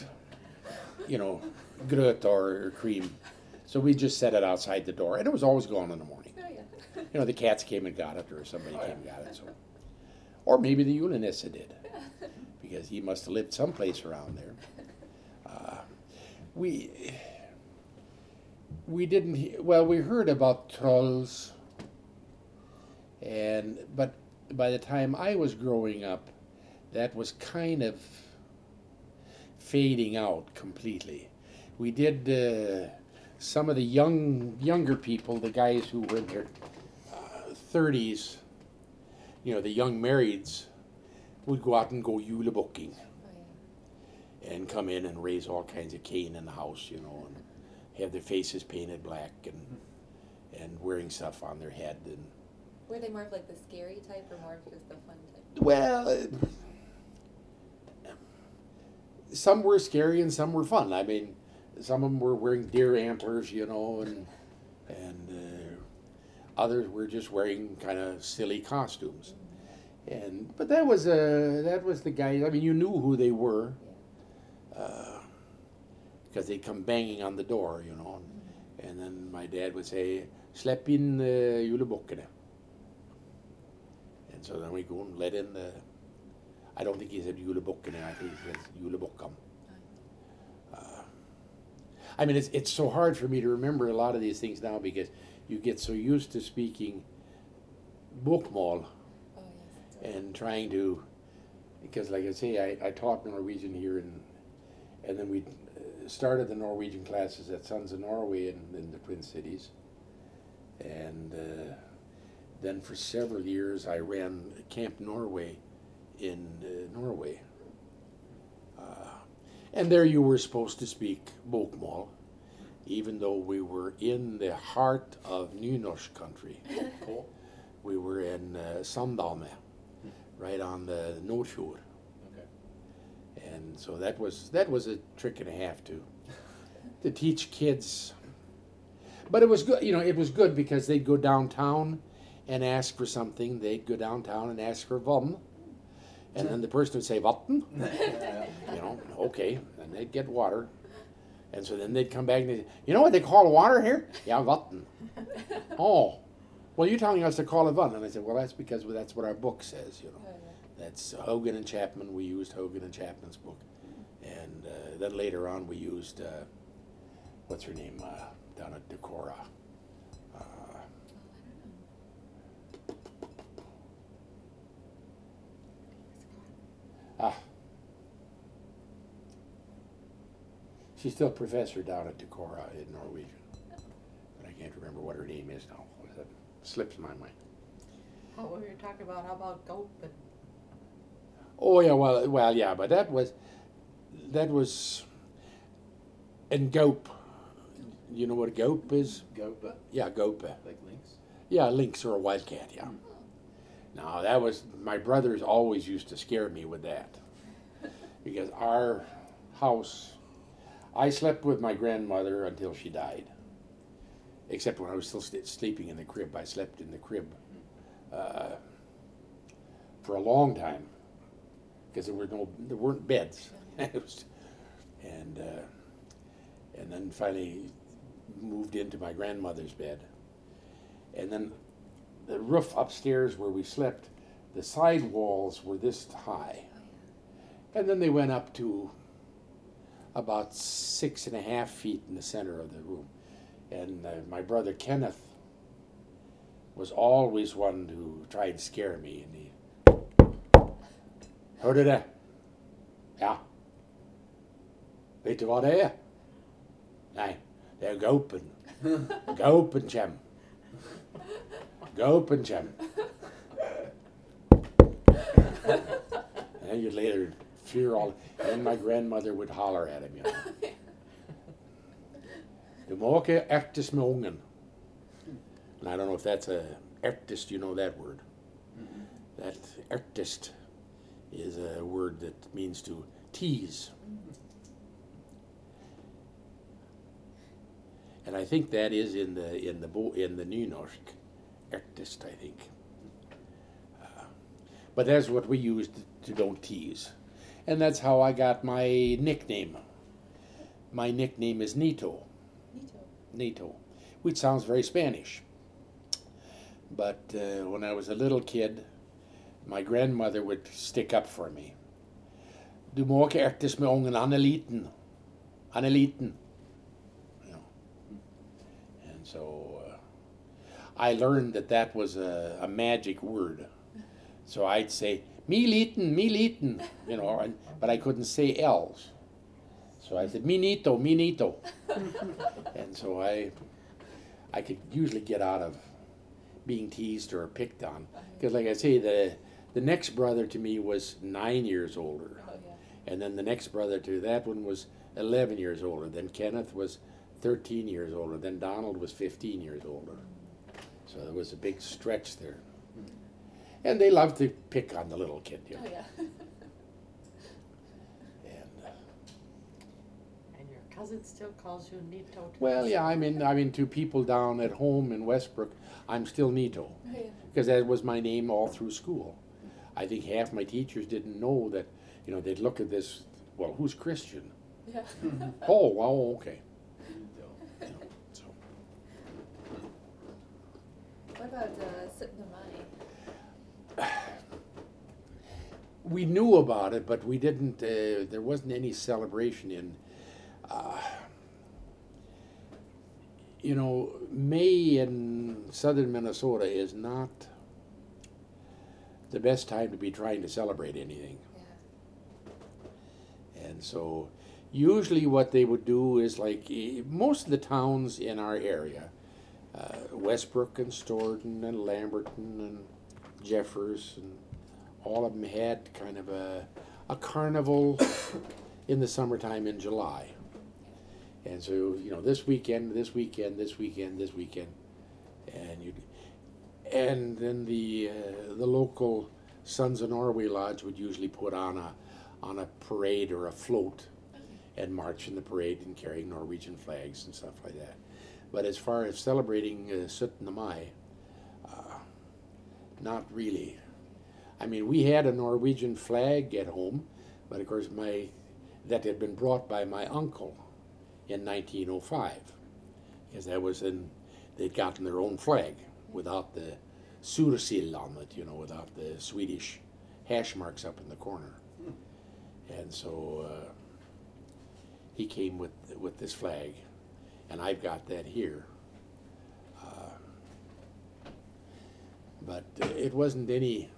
grøt or cream. So we just set it outside the door, and it was always gone in the morning. Oh, yeah. The cats came and got it, or somebody came and got it. So, or maybe the Julenisse did, because he must have lived someplace around there. We didn't. Well, we heard about trolls, but by the time I was growing up, that was kind of fading out completely. We did some of the younger people, the guys who were in their 30s, the young marrieds, would go out and go julebooking Oh, yeah. and come in and raise all kinds of cane in the house, and have their faces painted black and wearing stuff on their head. And Were they more of like the scary type or more of just the fun type? well, some were scary and some were fun. I mean, some of them were wearing deer antlers, you know, and others were just wearing kind of silly costumes. And but that was the guys. I mean, you knew who they were because they'd come banging on the door, you know. And then my dad would say, "Släpp in julebukkene." And so then we go and let in the. I don't think he said julebukkene. I think he says julebukkan. I mean, it's so hard for me to remember a lot of these things now because you get so used to speaking bokmål Oh, yes. and trying to, because like I say, I taught Norwegian here and then we started the Norwegian classes at Sons of Norway in the Twin Cities. And then for several years I ran Camp Norway in Norway. And there you were supposed to speak bokmål, even though we were in the heart of Nynorsk country. Cool. We were in Sandalme, right on the Nordfjord. Okay. And so that was a trick and a half to teach kids. But it was good, you know, it was good because they'd go downtown and ask for something. They'd go downtown and ask for vann. And then the person would say, vatten? You know, okay. And they'd get water. And so then they'd come back and they'd say, you know what they call water here? Yeah, vatten. Oh, well, you're telling us to call it vann. And I said, well, that's because that's what our book says, you know. Oh, yeah. That's Hogan and Chapman. We used Hogan and Chapman's book. And then later on we used, what's her name, down at Decorah. She's still a professor down at Decorah in Norwegian. But I can't remember what her name is now. That slips my mind. Oh, we were talking about, how about goat, but Oh yeah, well, yeah, but that was, and gaup. You know what a gaup is? Gopa, Yeah, gaup. like links. Yeah, a lynx or a wildcat. Yeah. Now that was my brothers always used to scare me with that, because our house, I slept with my grandmother until she died. Except when I was still sleeping in the crib, I slept in the crib for a long time because there weren't beds. It was, and then finally moved into my grandmother's bed, and then the roof upstairs where we slept, the side walls were this high, and then they went up to about 6.5 feet in the center of the room. And my brother Kenneth was always one who tried to scare me. And he, hörde det? Ja. Vet du vad det är? Nej, det är gaupen. Gaupen Chem. Gaupen Chem. And then you'd later fear all. And then my grandmother would holler at him, you know. Du må ikke ärtes med ungen. And I don't know if that's a ärtest, you know that word. That ärtest is a word that means to tease. And I think that is in the Nynorsk, ärtest, I think. But that's what we used to don't tease. And that's how I got my nickname. My nickname is Nito. Nito, which sounds very Spanish. But when I was a little kid, my grandmother would stick up for me. Du må ikke ärtes med ungen, han är liten. Han är liten. You know. And so I learned that was a magic word. So I'd say, me liten, you know, but I couldn't say L's. So I said, me nito. And so I could usually get out of being teased or picked on. Because like I say, the next brother to me was 9 years older. Oh, yeah. And then the next brother to that one was 11 years older. Then Kenneth was 13 years older. Then Donald was 15 years older. So there was a big stretch there. And they loved to pick on the little kid, you know. Oh, yeah. And cousin still calls you Nito. Well, yeah, I'm in to people down at home in Westbrook. I'm still Nito Yeah. because that was my name all through school. I think half my teachers didn't know that. They'd look at this. Well, who's Christian? Yeah. Oh, well, okay. So What about Sitnamai? we knew about it, but we didn't. There wasn't any celebration in. May in southern Minnesota is not the best time to be trying to celebrate anything. Yeah. And so usually what they would do is like most of the towns in our area, Westbrook and Stoughton and Lamberton and Jeffers, and all of them had kind of a carnival in the summertime in July. And so, this weekend, and then the local Sons of Norway Lodge would usually put on a parade or a float and march in the parade and carrying Norwegian flags and stuff like that. But as far as celebrating 17 Mai, not really. I mean, we had a Norwegian flag at home, but of course that had been brought by my uncle in 1905, because they'd gotten their own flag without the sursill on it, without the Swedish hash marks up in the corner. And so he came with this flag, and I've got that here. But it wasn't any.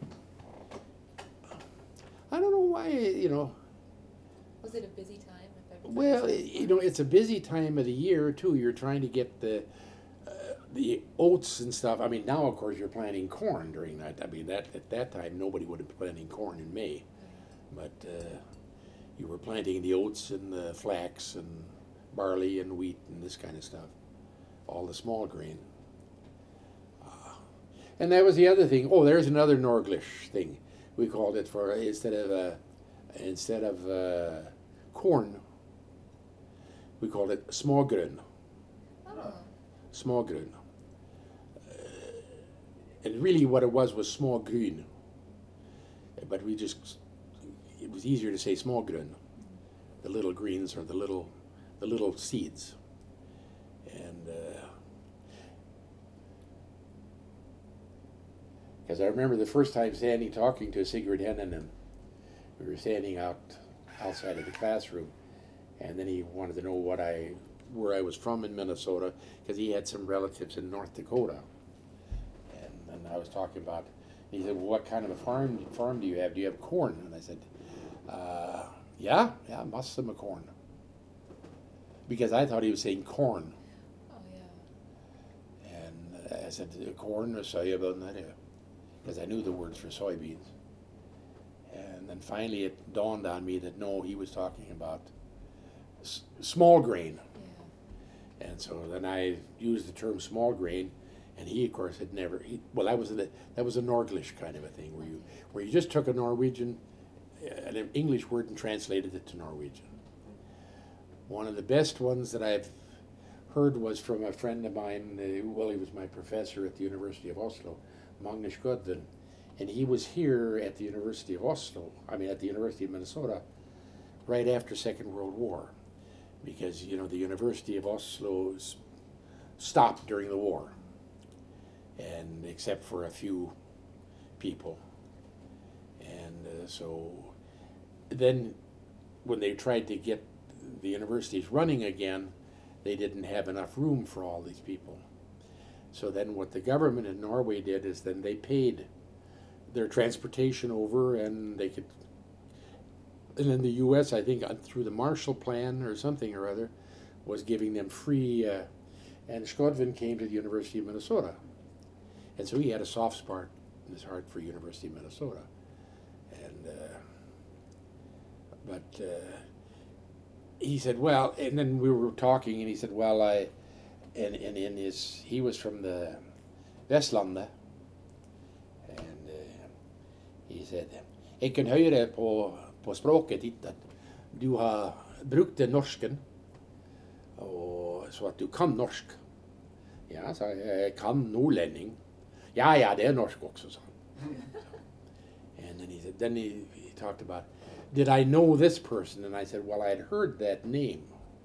I don't know why, Was it a busy time? Well, it's a busy time of the year too. You're trying to get the oats and stuff. I mean, now of course you're planting corn during that. I mean, that at that time nobody would have been planting corn in May, but you were planting the oats and the flax and barley and wheat and this kind of stuff, all the small grain. And that was the other thing. Oh, there's another Norglish thing. We called it for instead of corn. We called it smågrön. Oh. Smågrön. And really what it was smågryn. But it was easier to say smågrön. The little greens or the little seeds. And because I remember the first time talking to Sigurd Hennen, and we were standing outside of the classroom, and then he wanted to know where I was from in Minnesota, because he had some relatives in North Dakota. And then I was talking about, he said, well, what kind of a farm do you have? Do you have corn? And I said, yeah, massor med corn. Because I thought he was saying corn. Oh, yeah. And I said, corn or soyabönor, because I knew the words for soybeans. And then finally it dawned on me that no, he was talking about small grain. Yeah. And so then I used the term small grain, and he of course had never. That was a Norglish kind of a thing where you just took a Norwegian, an English word, and translated it to Norwegian. One of the best ones that I've heard was from a friend of mine. He was my professor at the University of Oslo, Magnus Godden, and he was here at the University of at the University of Minnesota, right after Second World War, because the University of Oslo stopped during the war, and except for a few people, and so then when they tried to get the universities running again, they didn't have enough room for all these people. So then what the government in Norway did is then they paid their transportation over, and they could. And then the U.S., I think, through the Marshall Plan or something or other, was giving them free. And Skodvin came to the University of Minnesota, and so he had a soft spot in his heart for University of Minnesota. And but he said, well, and then we were talking, and he said, well, he was from the Vestlandet, and he said, jeg kan høre på språket ditt at du har brukt det norsken. så at du kan norsk. Ja, sa jeg. Jeg kan nordlending. Ja, ja, det er norsk også, sa han. And then he talked about, did I know this person? And I said, well, I had heard that name.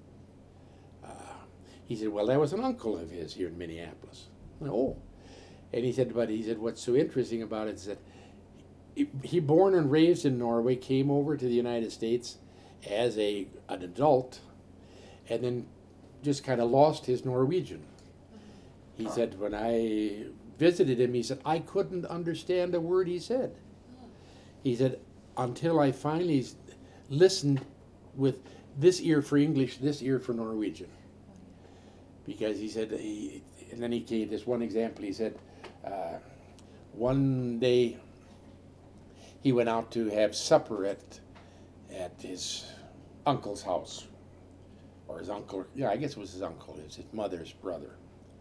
He said, well, that was an uncle of his here in Minneapolis. I went, oh. And he said, what's so interesting about it is that he born and raised in Norway, came over to the United States as an adult, and then just kind of lost his Norwegian. He said, when I visited him, he said, I couldn't understand a word he said. He said, until I finally listened with this ear for English, this ear for Norwegian. Because he said, and then he gave this one example. He said, one day he went out to have supper at his uncle's house, or his uncle. Yeah, I guess it was his uncle. It was his mother's brother,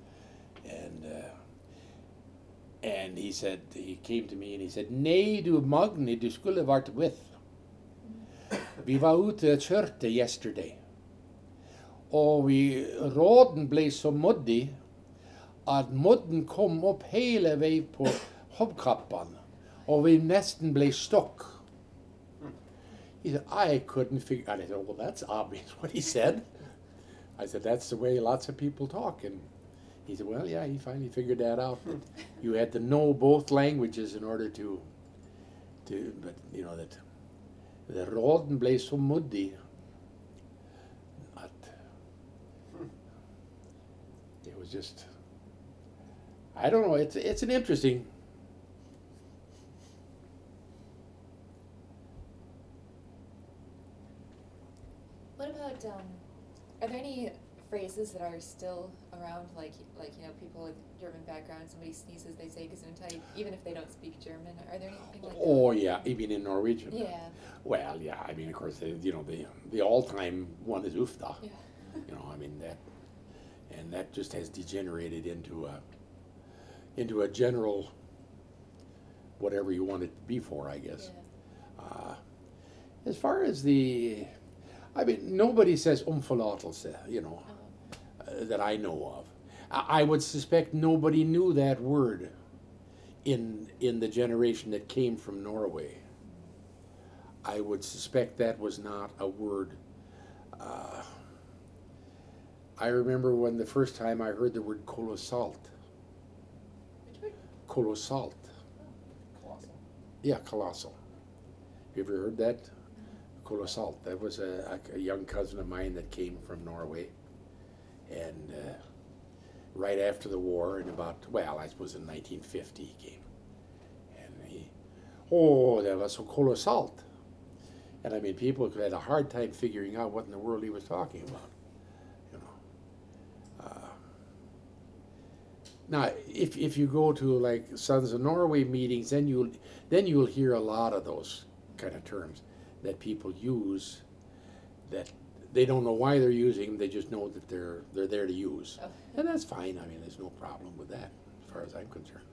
and he said, he came to me and he said, "Nej, du Magni, du skulle varit with. Vi var ute och kjørte yesterday. Og råden ble så moddig at modden kom opp hele vei på hovedkappen, og vi nesten ble stokk." He said, I couldn't figure out. I said, well, that's obvious what he said. I said, that's the way lots of people talk. And he said, well, yeah, he finally figured that out. That you had to know both languages in order to but you know, that the råden ble så moddig at it was just, I don't know, it's an interesting. What about, are there any phrases that are still around, like you know, people with German background, somebody sneezes, they say Gesundheit, even if they don't speak German? Are there anything like that? Oh yeah, even in Norwegian. Yeah. Well, yeah, I mean, of course, you know, the all-time one is Ufta. Yeah. You know, I mean that just has degenerated into a general whatever you want it to be for, I guess. Yeah. As far as I mean, nobody says omforlatelse, you know, that I know of. I would suspect nobody knew that word in the generation that came from Norway. I would suspect that was not a word. I remember when the first time I heard the word kolossalt. Which word? Kolossalt. Colossal. Yeah, colossal. You ever heard that? Kolossalt. That was a young cousin of mine that came from Norway, and right after the war, in about, well, I suppose in 1950 he came, and that was so kolossalt. And I mean, people had a hard time figuring out what in the world he was talking about, you know. Now, if you go to like Sons of Norway meetings, then you'll hear a lot of those kind of terms that people use that they don't know why they're using, they just know that they're there to use. Oh. And that's fine. I mean, there's no problem with that as far as I'm concerned.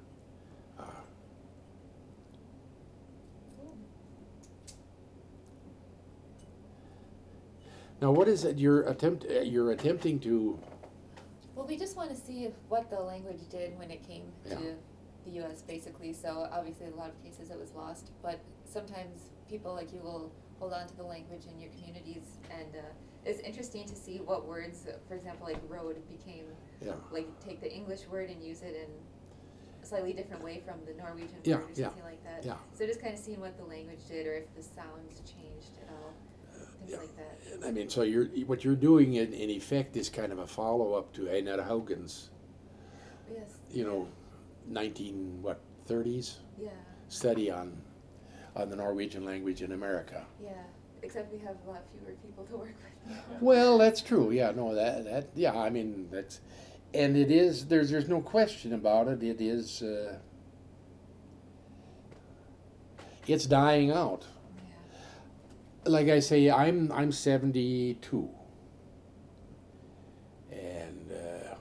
Now, what is it you're attempting to? Well, we just want to see what the language did when it came Yeah. to the U.S. basically. So obviously, in a lot of cases, it was lost. But sometimes people like you will hold on to the language in your communities, and it's interesting to see what words, for example, like road became, Yeah. like take the English word and use it in a slightly different way from the Norwegian Yeah, word or yeah, something like that. yeah. So just kind of seeing what the language did, or if the sounds changed at all, things Yeah. like that. I mean, so what you're doing in effect is kind of a follow-up to Einar Haugen's, Yes. you know, 30s Yeah. study on the Norwegian language in America. Yeah. Except we have a lot fewer people to work with. Well, that's true. Yeah, no, that yeah. I mean, that's, and it is. There's no question about it. It is. It's dying out. Yeah. Like I say, I'm 72, and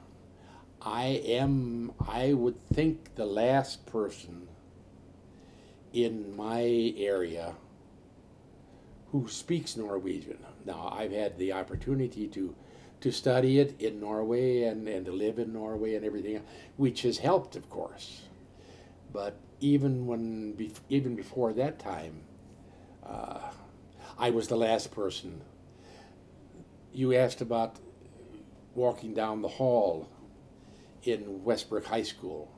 I would think the last person in my area who speaks Norwegian. Now, I've had the opportunity to to study it in Norway and to live in Norway and everything, which has helped, of course. But even before that time, I was the last person. You asked about walking down the hall in Westbrook High School.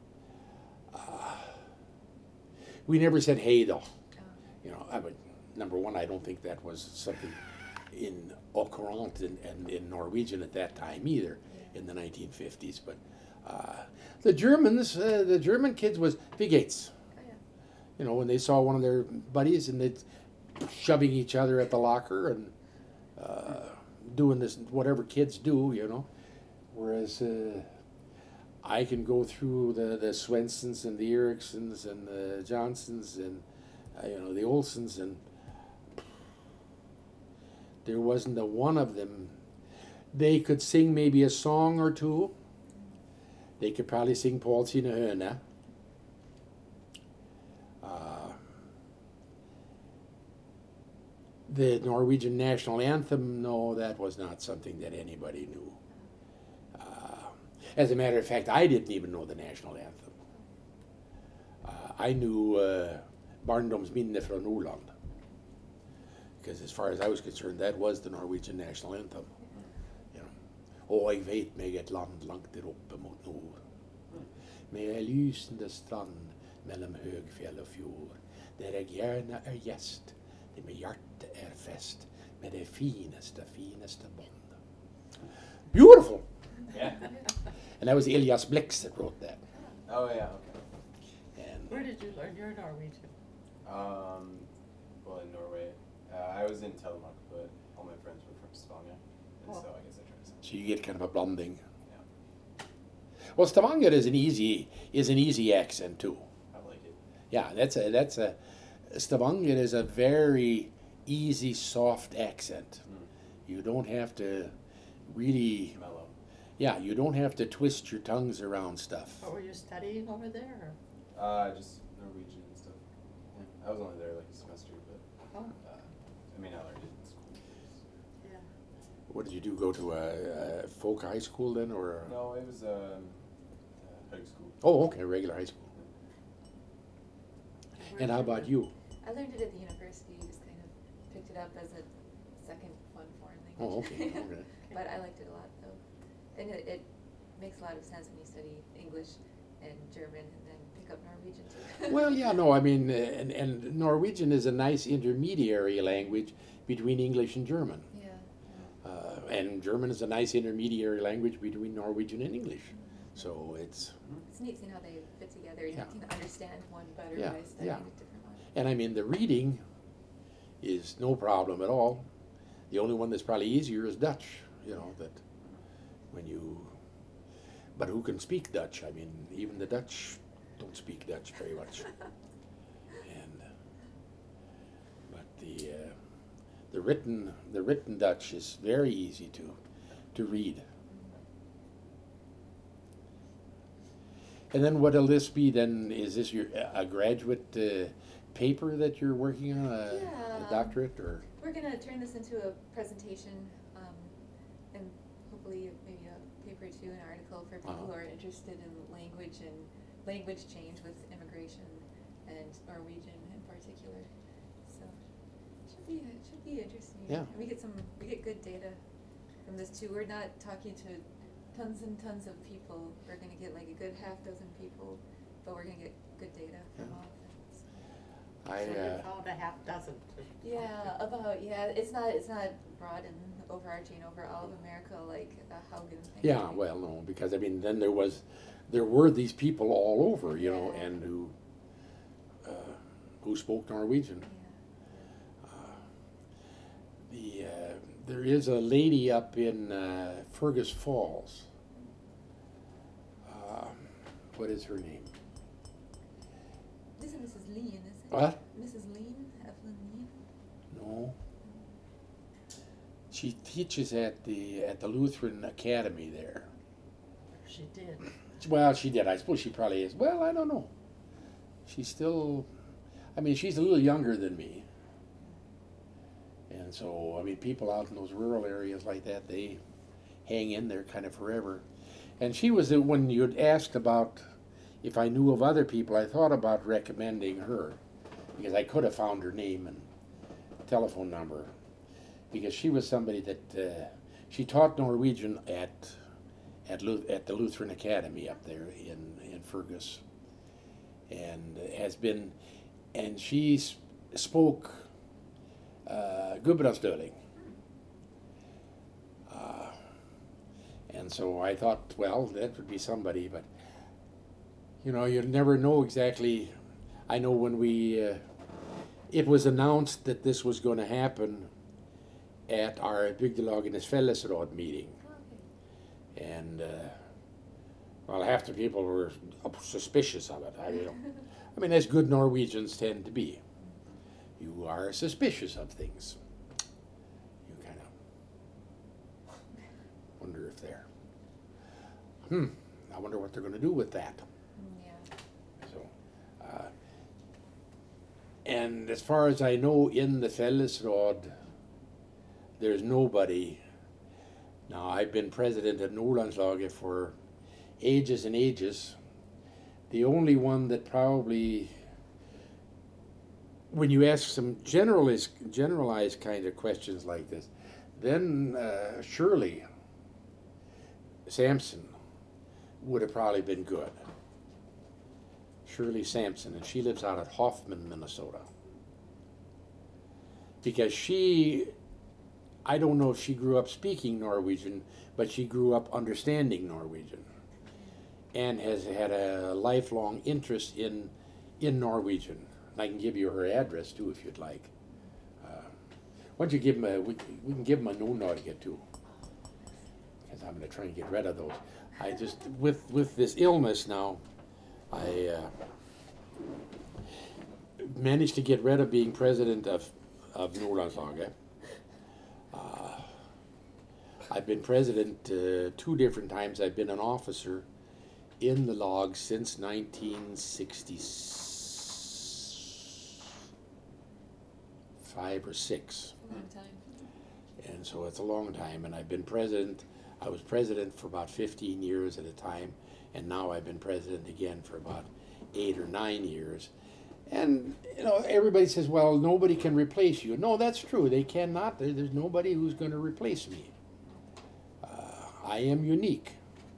We never said hey though. You know, number one, I don't think that was something in au courant and in Norwegian at that time either, in the 1950s. But the German kids was wie geht's? Oh, yeah. You know, when they saw one of their buddies and they'd shoving each other at the locker and doing this, whatever kids do, you know. Whereas I can go through the Swensons and the Ericssons and the Johnsons and, you know, the Olsons, and there wasn't a one of them. They could sing maybe a song or two. They could probably sing Paul Sine Høne. The Norwegian national anthem, no, that was not something that anybody knew. As a matter of fact, I didn't even know the national anthem. I knew Barndomsminne fra Nordland, because as far as I was concerned, that was the Norwegian national anthem. You know, Og jeg vet meg et land langt der oppe mot nord, med ei lysende strand mellom høgfjell og fjord, der jeg gjerne er gjest, det med hjertet er fest, med det fineste bånd. Beautiful! Yeah. And that was Elias Blix that wrote that. Oh yeah. Okay. And Where did you learn your Norwegian? Well, in Norway, I was in Telemark, but all my friends were from Stavanger, and so I guess I tried to. so you get kind of a blending. Yeah. Well, Stavanger is an easy accent too. I like it. Yeah, Stavanger is a very easy, soft accent. You don't have to really, Mellow. yeah, you don't have to twist your tongues around stuff. Or were you studying over there? Just Norwegian and stuff. Yeah. I was only there like a semester, but Oh, I mean I learned it in school. yeah. What did you do? Go to a folk high school then, or? No, it was high school. Oh, okay, regular high school. Where And how did you about learn? you? I learned it at the university, just kind of picked it up as a second fun foreign language. Oh, okay, okay. But I liked it a lot though. And it makes a lot of sense when you study English and German and then pick up Norwegian too. Well, yeah, no, I mean, and Norwegian is a nice intermediary language between English and German. Yeah. And German is a nice intermediary language between Norwegian and English. So it's, It's neat seeing how they fit together. You Yeah. can understand one better Yeah, by studying yeah. a different one. and I mean, the reading is no problem at all. The only one that's probably easier is Dutch, you know, that when you, but who can speak Dutch? I mean, even the Dutch don't speak Dutch very much. And, but the written Dutch is very easy to read. And then what'll this be then? Is this a graduate paper that you're working on, a Yeah. doctorate, or? We're gonna turn this into a presentation, and hopefully maybe a paper too, an article for people who are interested in language and language change with immigration and Norwegian in particular. So it should be interesting. Yeah. And we get good data from this too. We're not talking to tons and tons of people. We're gonna get like a good half dozen people, but we're gonna get good data from Yeah. all of them. So. So you found a half dozen. It's not broad and overarching over all of America like the Haugen thing. Yeah, well, no, because I mean, then there were these people all over, you know, Yeah. and who spoke Norwegian. Yeah. There is a lady up in Fergus Falls. What is her name? This is Mrs. Lean, isn't it? What? Mrs. Lean, Evelyn Lean. No. She teaches at the Lutheran Academy there. She did. Well, she did. I suppose she probably is. Well, I don't know. She's still, I mean, she's a little younger than me. And so, I mean, people out in those rural areas like that, they hang in there kind of forever. And she was the, when you'd asked about if I knew of other people, I thought about recommending her because I could have found her name and telephone number, because she was somebody that she taught Norwegian at the Lutheran Academy up there in Fergus, and has been, and she spoke Gudbrandsdøling. And so I thought, well, that would be somebody, but you know, you never know exactly. I know when it was announced that this was going to happen at our Bygdelagenes Fellesråd meeting. And, well, half the people were suspicious of it. I mean, as good Norwegians tend to be. You are suspicious of things. You kind of wonder if they're, I wonder what they're going to do with that. So, and as far as I know, in the Fellesråd, there's nobody. Now, I've been president at Nordlandslaget for ages and ages. The only one that probably, when you ask some generalized kind of questions like this, then Shirley Sampson would have probably been good. Shirley Sampson, and she lives out at Hoffman, Minnesota. Because I don't know if she grew up speaking Norwegian, but she grew up understanding Norwegian and has had a lifelong interest in Norwegian. And I can give you her address too if you'd like. Why don't you give them we can give them a Nord-Norge too, because I'm going to try and get rid of those. I just, with this illness now, I managed to get rid of being president of Nordlandslaget. I've been president 2 different times. I've been an officer in the log since 1965 or 6. A long time. And so it's a long time, and I've been president. I was president for about 15 years at a time, and now I've been president again for about 8 or 9 years. And, you know, everybody says, well, nobody can replace you. No, that's true. They cannot. There's nobody who's going to replace me. I am unique.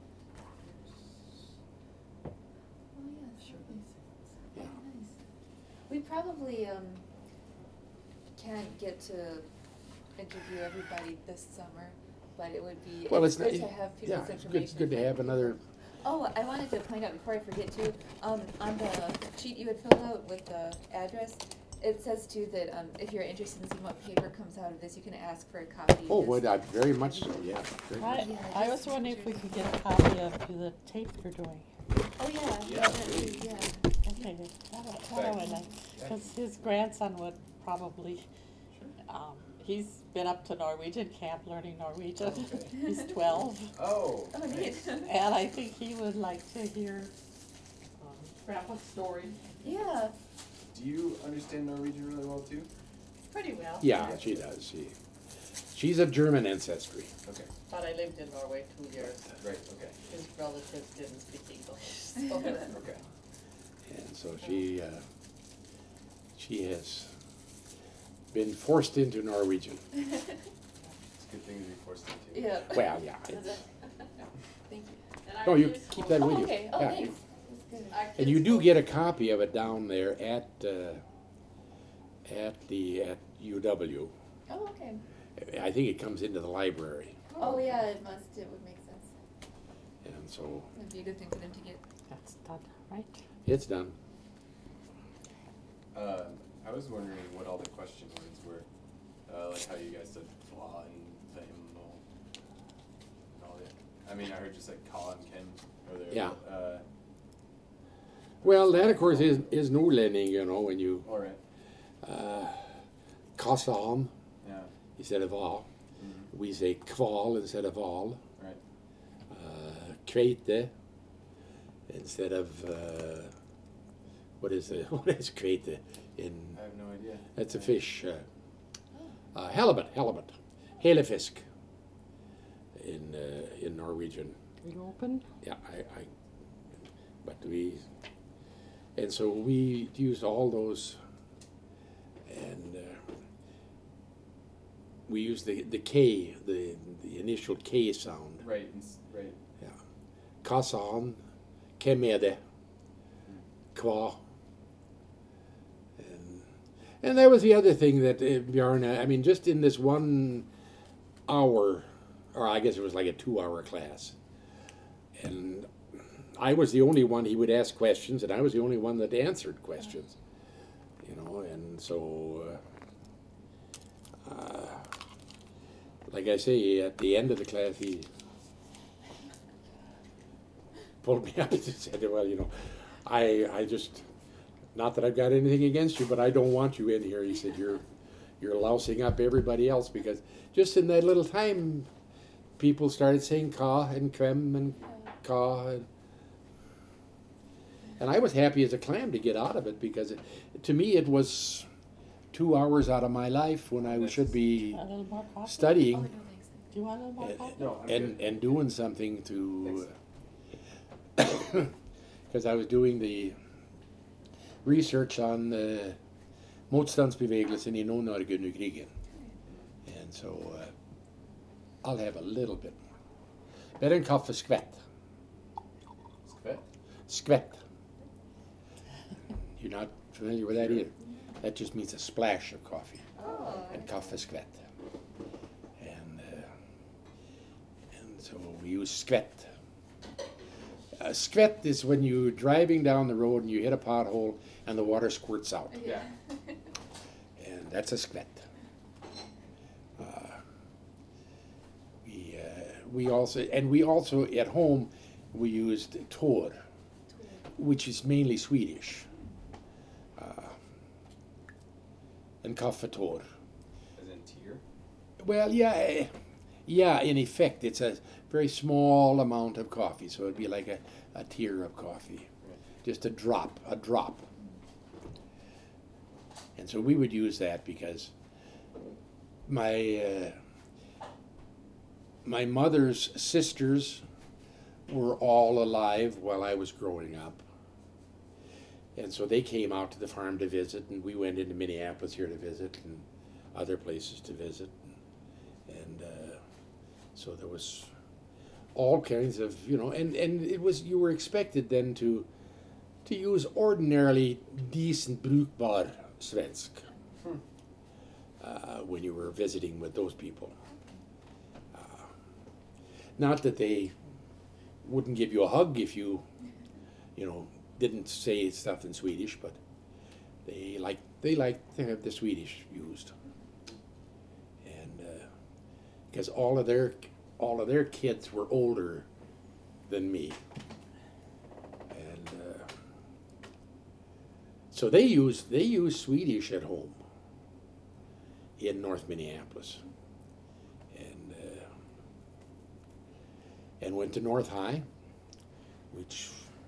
Oh yeah, sure. Yeah. Nice. We probably can't get to interview everybody this summer, but it would be Well, it's good to have people's information. It's good to have another. Oh, I wanted to point out before I forget too, on the sheet you had filled out with the address, it says too that if you're interested in seeing what paper comes out of this, you can ask for a copy. Oh, Just- well, very much so, yeah. Very much. I was wondering if we could get a copy of the tape you're doing. Oh, yeah, Yeah. that too, yeah. Okay, that I would like, because his grandson would probably, he's been up to Norwegian camp learning Norwegian. Okay. He's 12, Oh, Oh, neat. nice. and I think he would like to hear Grandpa's story. Yeah, Do you understand Norwegian really well too? Pretty well. Yeah, she does. She's of German ancestry. Okay. But I lived in Norway 2 years. Right, okay. His relatives didn't speak English. Okay. And so she has been forced into Norwegian. It's a good thing to be forced into. yeah. Well, yeah. It's, Thank you. no, you keep that with Oh, you. okay, oh, Yeah, thanks. you- That's good. And you do get a copy of it down there at UW. Oh, okay. I think it comes into the library, Oh, yeah, it would make sense. and so It'd be a good thing for them to get. That's done, right? it's done. I was wondering what all the question words were, like how you guys said flaw and hymnal and all that. I mean, I heard just like Colin Ken or there. Yeah. Well, that of course is Nordlending, you know, when you All right. Kasam Yeah. instead of all. Mm-hmm. We say kval instead of all. Right. Kveite instead of what is kveite in? I have no idea. That's a fish. Halibut, helefisk in in Norwegian. Reopen? Yeah, and so we used all those, and we used the K, the initial K sound. Right, right. Yeah. Kassan, Kemede, Kva. And that was the other thing that Bjarne, I mean, just in this 1 hour, or I guess it was like a 2-hour class, and I was the only one he would ask questions, and I was the only one that answered questions, you know, and so, like I say, at the end of the class, he pulled me up and said, well, you know, I just, not that I've got anything against you, but I don't want you in here. He said, you're lousing up everybody else, because just in that little time, people started saying ka and kvem and ka. And I was happy as a clam to get out of it, because to me it was 2 hours out of my life when I should be A little more coffee? Oh, studying no, thanks. Do you want a little more coffee? No, I'm and good. doing something to, because I was doing the research on motstandsbevegelsen i Nord-Norge under krigen. And so I'll have a little bit more. Better than kaffe skvett. Skvett? Skvett. You're not familiar with that either? That just means a splash of coffee. Oh, And kaffe skvett. And so we use skvett. Skvett is when you're driving down the road and you hit a pothole and the water squirts out. Yeah. And that's a skvett. We also at home we used tor, which is mainly Swedish, and kaffetor. As in tier? Well, yeah. In effect, it's a very small amount of coffee, so it'd be like a tier of coffee, just a drop. And so we would use that because my mother's sisters were all alive while I was growing up. And so they came out to the farm to visit, and we went into Minneapolis here to visit, and other places to visit. And so there was all kinds of, you know, and it was, you were expected then to use ordinarily decent brukbar svensk when you were visiting with those people. Not that they wouldn't give you a hug if you know, didn't say stuff in Swedish, but they like to have the Swedish used, and because all of their kids were older than me, and so they used Swedish at home in North Minneapolis, and went to North High, which.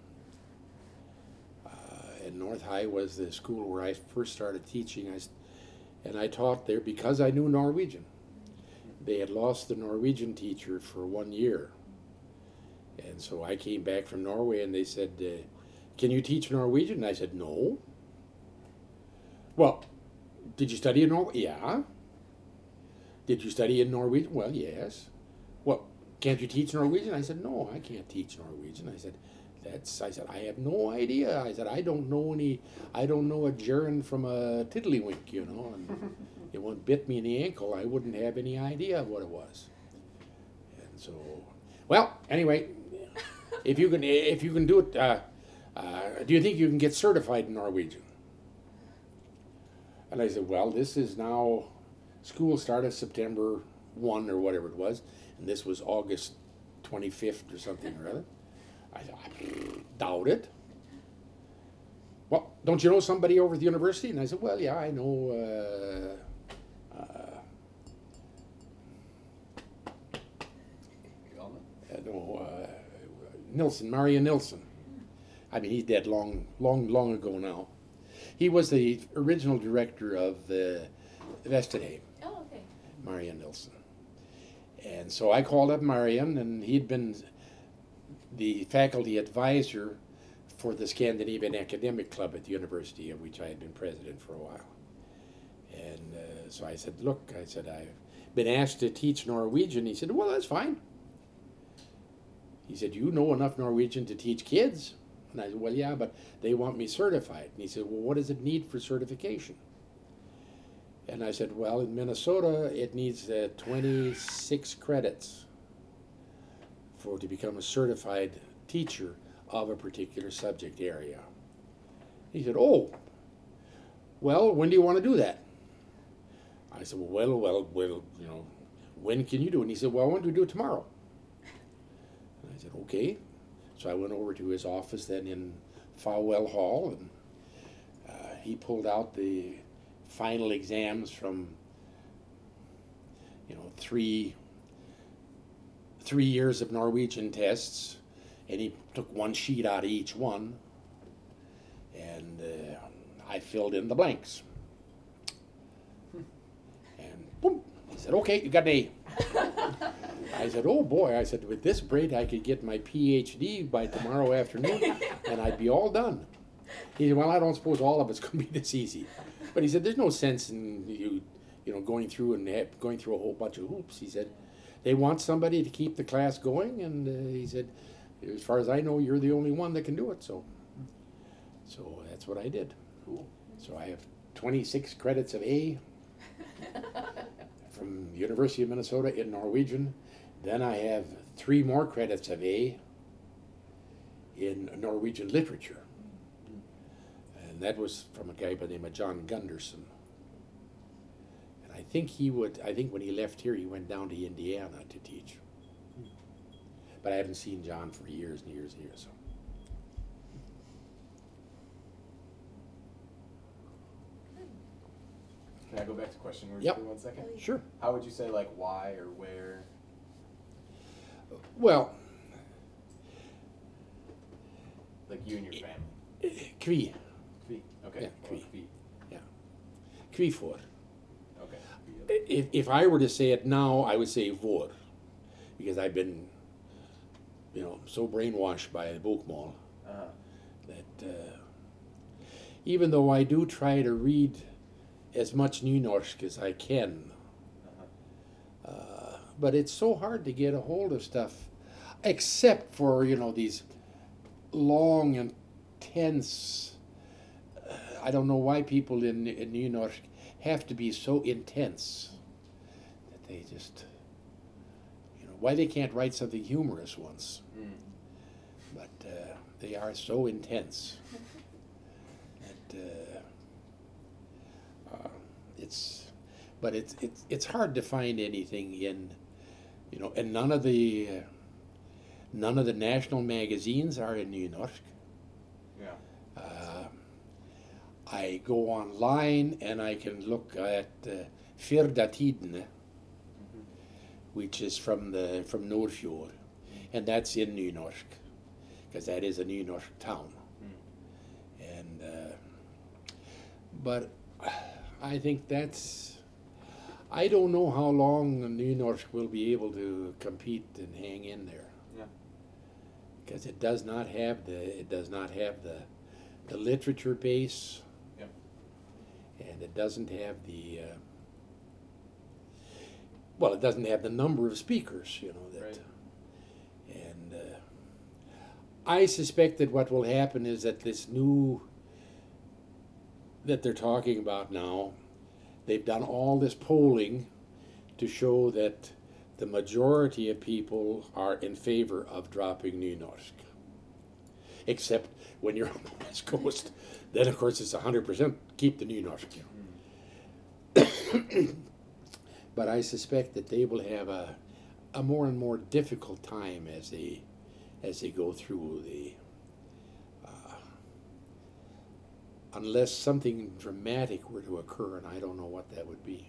And North High was the school where I first started teaching, and I taught there because I knew Norwegian. They had lost the Norwegian teacher for 1 year, and so I came back from Norway, and they said, "Can you teach Norwegian?" And I said, "No." "Well, did you study in Norway?" "Yeah." "Did you study in Norwegian?" "Well, yes." "Well, can't you teach Norwegian?" I said, "No, I can't teach Norwegian." I said, I have no idea. I said, I don't know a gerund from a tiddlywink, you know, and it won't bit me in the ankle. I wouldn't have any idea what it was. And so, well, anyway, if you can do it, do you think you can get certified in Norwegian? And I said, well, this is now, school started September 1 or whatever it was, and this was August 25th or something or other. I doubt it. Well, don't you know somebody over at the university? And I said, well, yeah, I know. Nilsson, Marion Nilsson. I mean, he's dead long ago now. He was the original director of Vesterheim, Oh, okay. Marion Nilsson. And so I called up Marian, and he'd been the faculty advisor for the Scandinavian Academic Club at the university, of which I had been president for a while. And so I said, look, I said, I've been asked to teach Norwegian. He said, well, that's fine. He said, you know enough Norwegian to teach kids? And I said, well, yeah, but they want me certified. And he said, well, what does it need for certification? And I said, well, in Minnesota, it needs 26 credits to become a certified teacher of a particular subject area. He said, oh, well, when do you want to do that? I said, well, you know, when can you do it? And he said, well, I want to do it tomorrow. And I said, okay. So I went over to his office then in Falwell Hall, and he pulled out the final exams from, you know, three years of Norwegian tests, and he took one sheet out of each one, and I filled in the blanks. And boom, he said, okay, you got an A. I said, oh boy, I said, with this rate I could get my PhD by tomorrow afternoon, and I'd be all done. He said, well, I don't suppose all of it's going to be this easy. But he said, there's no sense in you know, going through a whole bunch of hoops. He said, they want somebody to keep the class going, and he said, as far as I know, you're the only one that can do it. So that's what I did. Cool. So I have 26 credits of A from University of Minnesota in Norwegian. Then I have 3 more credits of A in Norwegian literature. And that was from a guy by the name of John Gunderson. And I think when he left here, he went down to Indiana to teach. But I haven't seen John for years and years and years. So. Can I go back to question words Yep. for 1 second? Sure. How would you say like why or where? Well, Like you and your family. Kvi. Kvi. Okay. Yeah, Or Kvi. Kvi. Yeah. Kvifor. Okay. Kvi. If I were to say it now, I would say vor, because I've been, you know, so brainwashed by Bokmål that even though I do try to read as much Nynorsk as I can, but it's so hard to get a hold of stuff, except for, you know, these long, intense. I don't know why people in Nynorsk have to be so intense that they just, you know, why they can't write something humorous once. But they are so intense that it's hard to find anything in, you know, and none of the national magazines are in Nynorsk. Yeah. I go online and I can look at Firdatidene, which is from Nordfjord, and that's in Nynorsk, because that is a Nynorsk town. And but I think I don't know how long Nynorsk will be able to compete and hang in there. Yeah. Because it does not have the literature base. Yep. And it doesn't have the it doesn't have the number of speakers, you know, that. Right. And I suspect that what will happen is that this new that they're talking about now, they've done all this polling to show that the majority of people are in favor of dropping Nynorsk. Except when you're on the West Coast, then of course it's 100% keep the Nynorsk. But I suspect that they will have a more and more difficult time as they go through the. Unless something dramatic were to occur, and I don't know what that would be.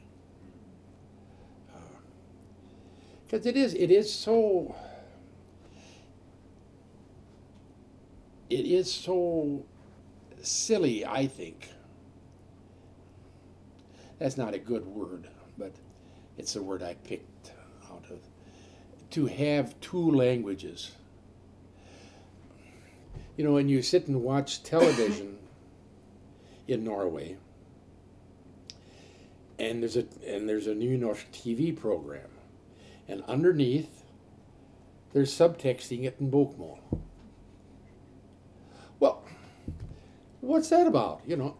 Because it is so silly, I think. That's not a good word, but it's the word I picked out of. to have two languages. You know, when you sit and watch television in Norway, and there's a Nynorsk TV program, and underneath there's subtexting it in bokmål. Well, what's that about? You know,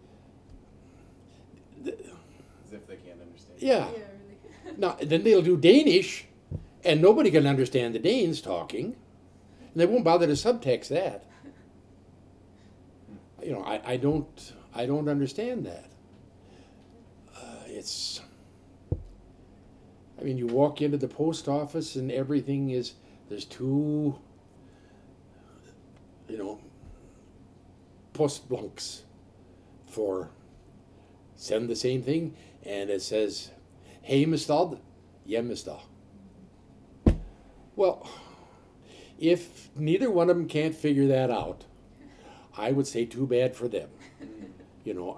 As if they can't understand. yeah. really. Now then they'll do Danish, and nobody can understand the Danes talking, and they won't bother to subtext that. You know, I don't understand that. It's, I mean, you walk into the post office and everything is, there's two, you know, postblanks for send the same thing, and it says Heimestad, Hjemmestad. Well, if neither one of them can't figure that out, I would say too bad for them. You know,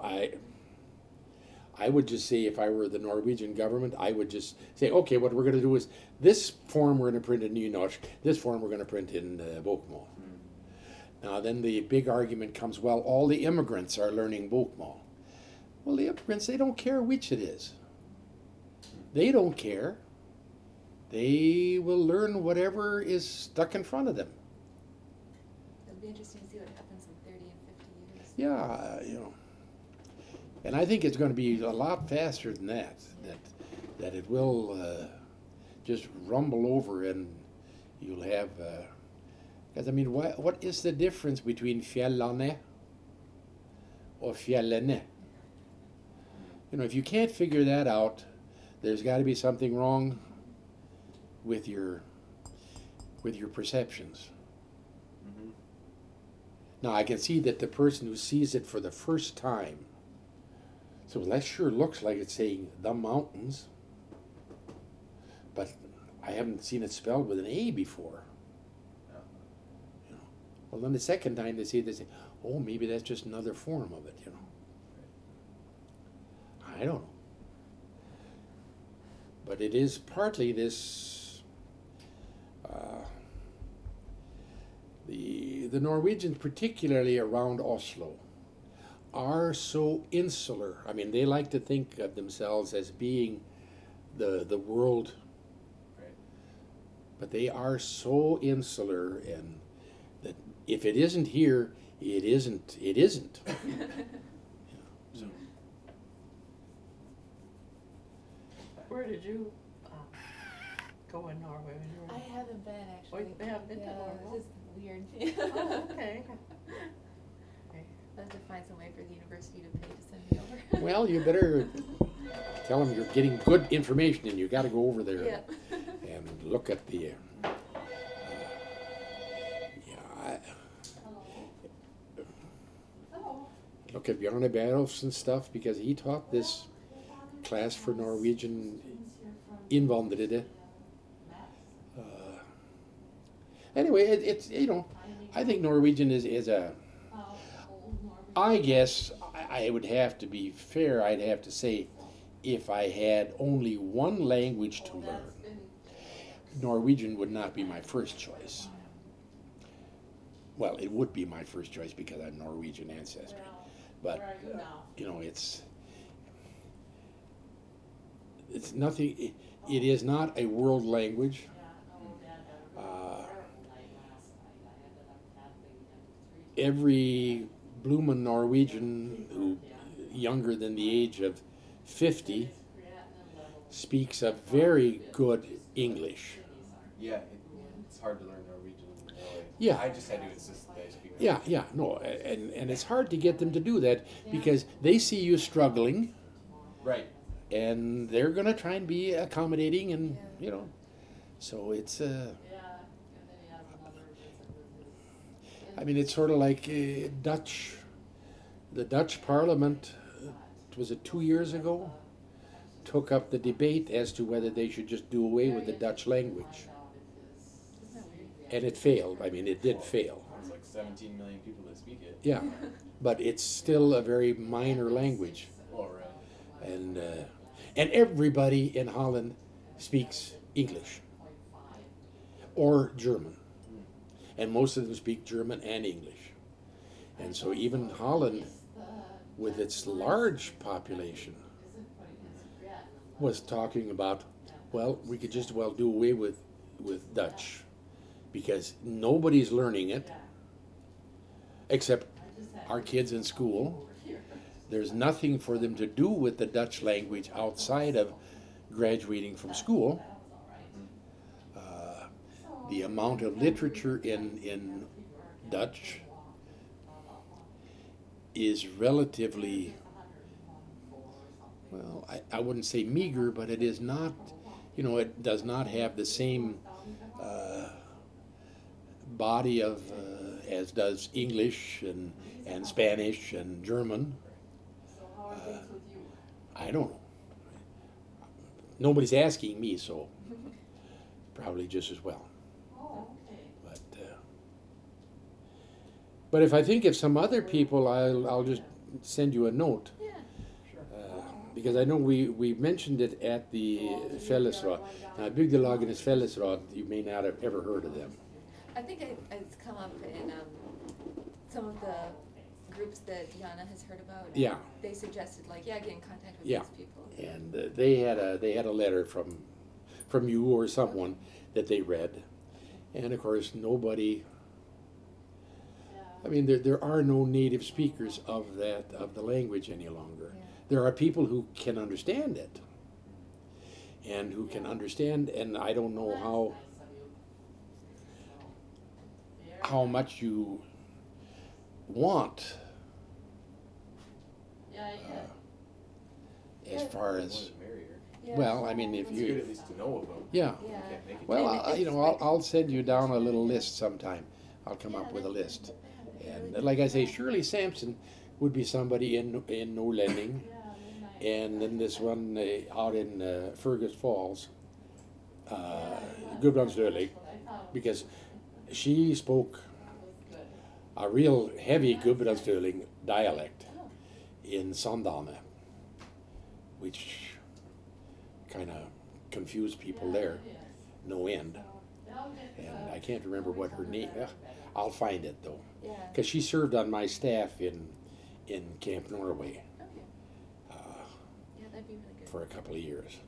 I would just say, if I were the Norwegian government, I would just say, okay, what we're going to do is this form we're going to print in Nynorsk, this form we're going to print in bokmål. Now then the big argument comes, well, all the immigrants are learning bokmål. Well, the immigrants, they don't care which it is. They don't care. They will learn whatever is stuck in front of them. It'll be interesting to see what happens in 30 and 50 years. Yeah, you know. And I think it's going to be a lot faster than that. That it will just rumble over, and you'll have. Because I mean, what is the difference between fjellane or fjellene? You know, if you can't figure that out, there's got to be something wrong with your perceptions. Mm-hmm. Now I can see that the person who sees it for the first time, so that sure looks like it's saying the mountains, but I haven't seen it spelled with an A before. Yeah. You know. Well, then the second time they see it, they say, oh, maybe that's just another form of it, you know. I don't know. But it is partly this, the Norwegians, particularly around Oslo, are so insular. I mean, they like to think of themselves as being the world, Right. but they are so insular, and that if it isn't here, it isn't. It isn't. So, Where did you go in Norway when you were? I haven't been actually. Oh, you haven't been to Norway? This is weird. Oh, okay. Okay. I'll have to find some way for the university to pay to send me over. well, you better tell them you're getting good information, and you got to go over there Yeah. and look at the. Look at Bjarne Bærhoff's and stuff, because he taught this class for Norwegian innvandrere. Anyway, it's you know, I think Norwegian is a. I guess I would have to be fair. I'd have to say, if I had only one language to learn, Norwegian would not be my first choice. Well, it would be my first choice because I have Norwegian ancestry, but you know, it's nothing. It is not a world language. Every bloomin' Norwegian who younger than the age of 50 speaks a very good English. Yeah, it's hard to learn Norwegian. Really. Yeah. I just had to insist that they speak Yeah, Norwegian. yeah, no, and it's hard to get them to do that because they see you struggling, Right. and they're gonna try and be accommodating, and you know, so it's I mean, it's sort of like the Dutch Parliament. Was it 2 years ago? Took up the debate as to whether they should just do away with the Dutch language, and it failed. I mean, it did fail. There's like 17 million people that speak it. Yeah, but it's still a very minor language, Oh, right. and everybody in Holland speaks English. or German. And most of them speak German and English. And so even Holland, with its large population, was talking about, well, we could just well do away with Dutch because nobody's learning it except our kids in school. There's nothing for them to do with the Dutch language outside of graduating from school. The amount of literature in Dutch is relatively, well, I wouldn't say meager, but it is not, it does not have the same body of as does English and Spanish and German. I don't know. Nobody's asking me, so probably just as well. But if I think of some other people, I'll just send you a note. Yeah. Because I know we mentioned it at the Fellesråd. Now, Bygdelagenes Fellesråd, you may not have ever heard of them. I think it's come up in some of the groups that Jana has heard about. Yeah. They suggested get in contact with Yeah. these people. And they had a letter from you or someone that they read, and of course nobody. I mean, there are no native speakers of the language any longer. Yeah. There are people who can understand it, and who can understand, and I don't know how much you want as far as. The more the merrier. Yeah. Well, I mean, if It's good you, at least to know of them. yeah. You Yeah. can't make it. Well, And I'll send you down a little list sometime. I'll come up with a list. And like I say, Shirley Sampson would be somebody in Norrlänning, and then this one out in Fergus Falls, Gudbrandsdölig, because she spoke a real heavy Gudbrandsdölig dialect in Sandane, which kind of confused people there, no end. And I can't remember what her name. I'll find it though, Yeah. because she served on my staff in Camp Norway Okay. Yeah, that'd be really good. for a couple of years.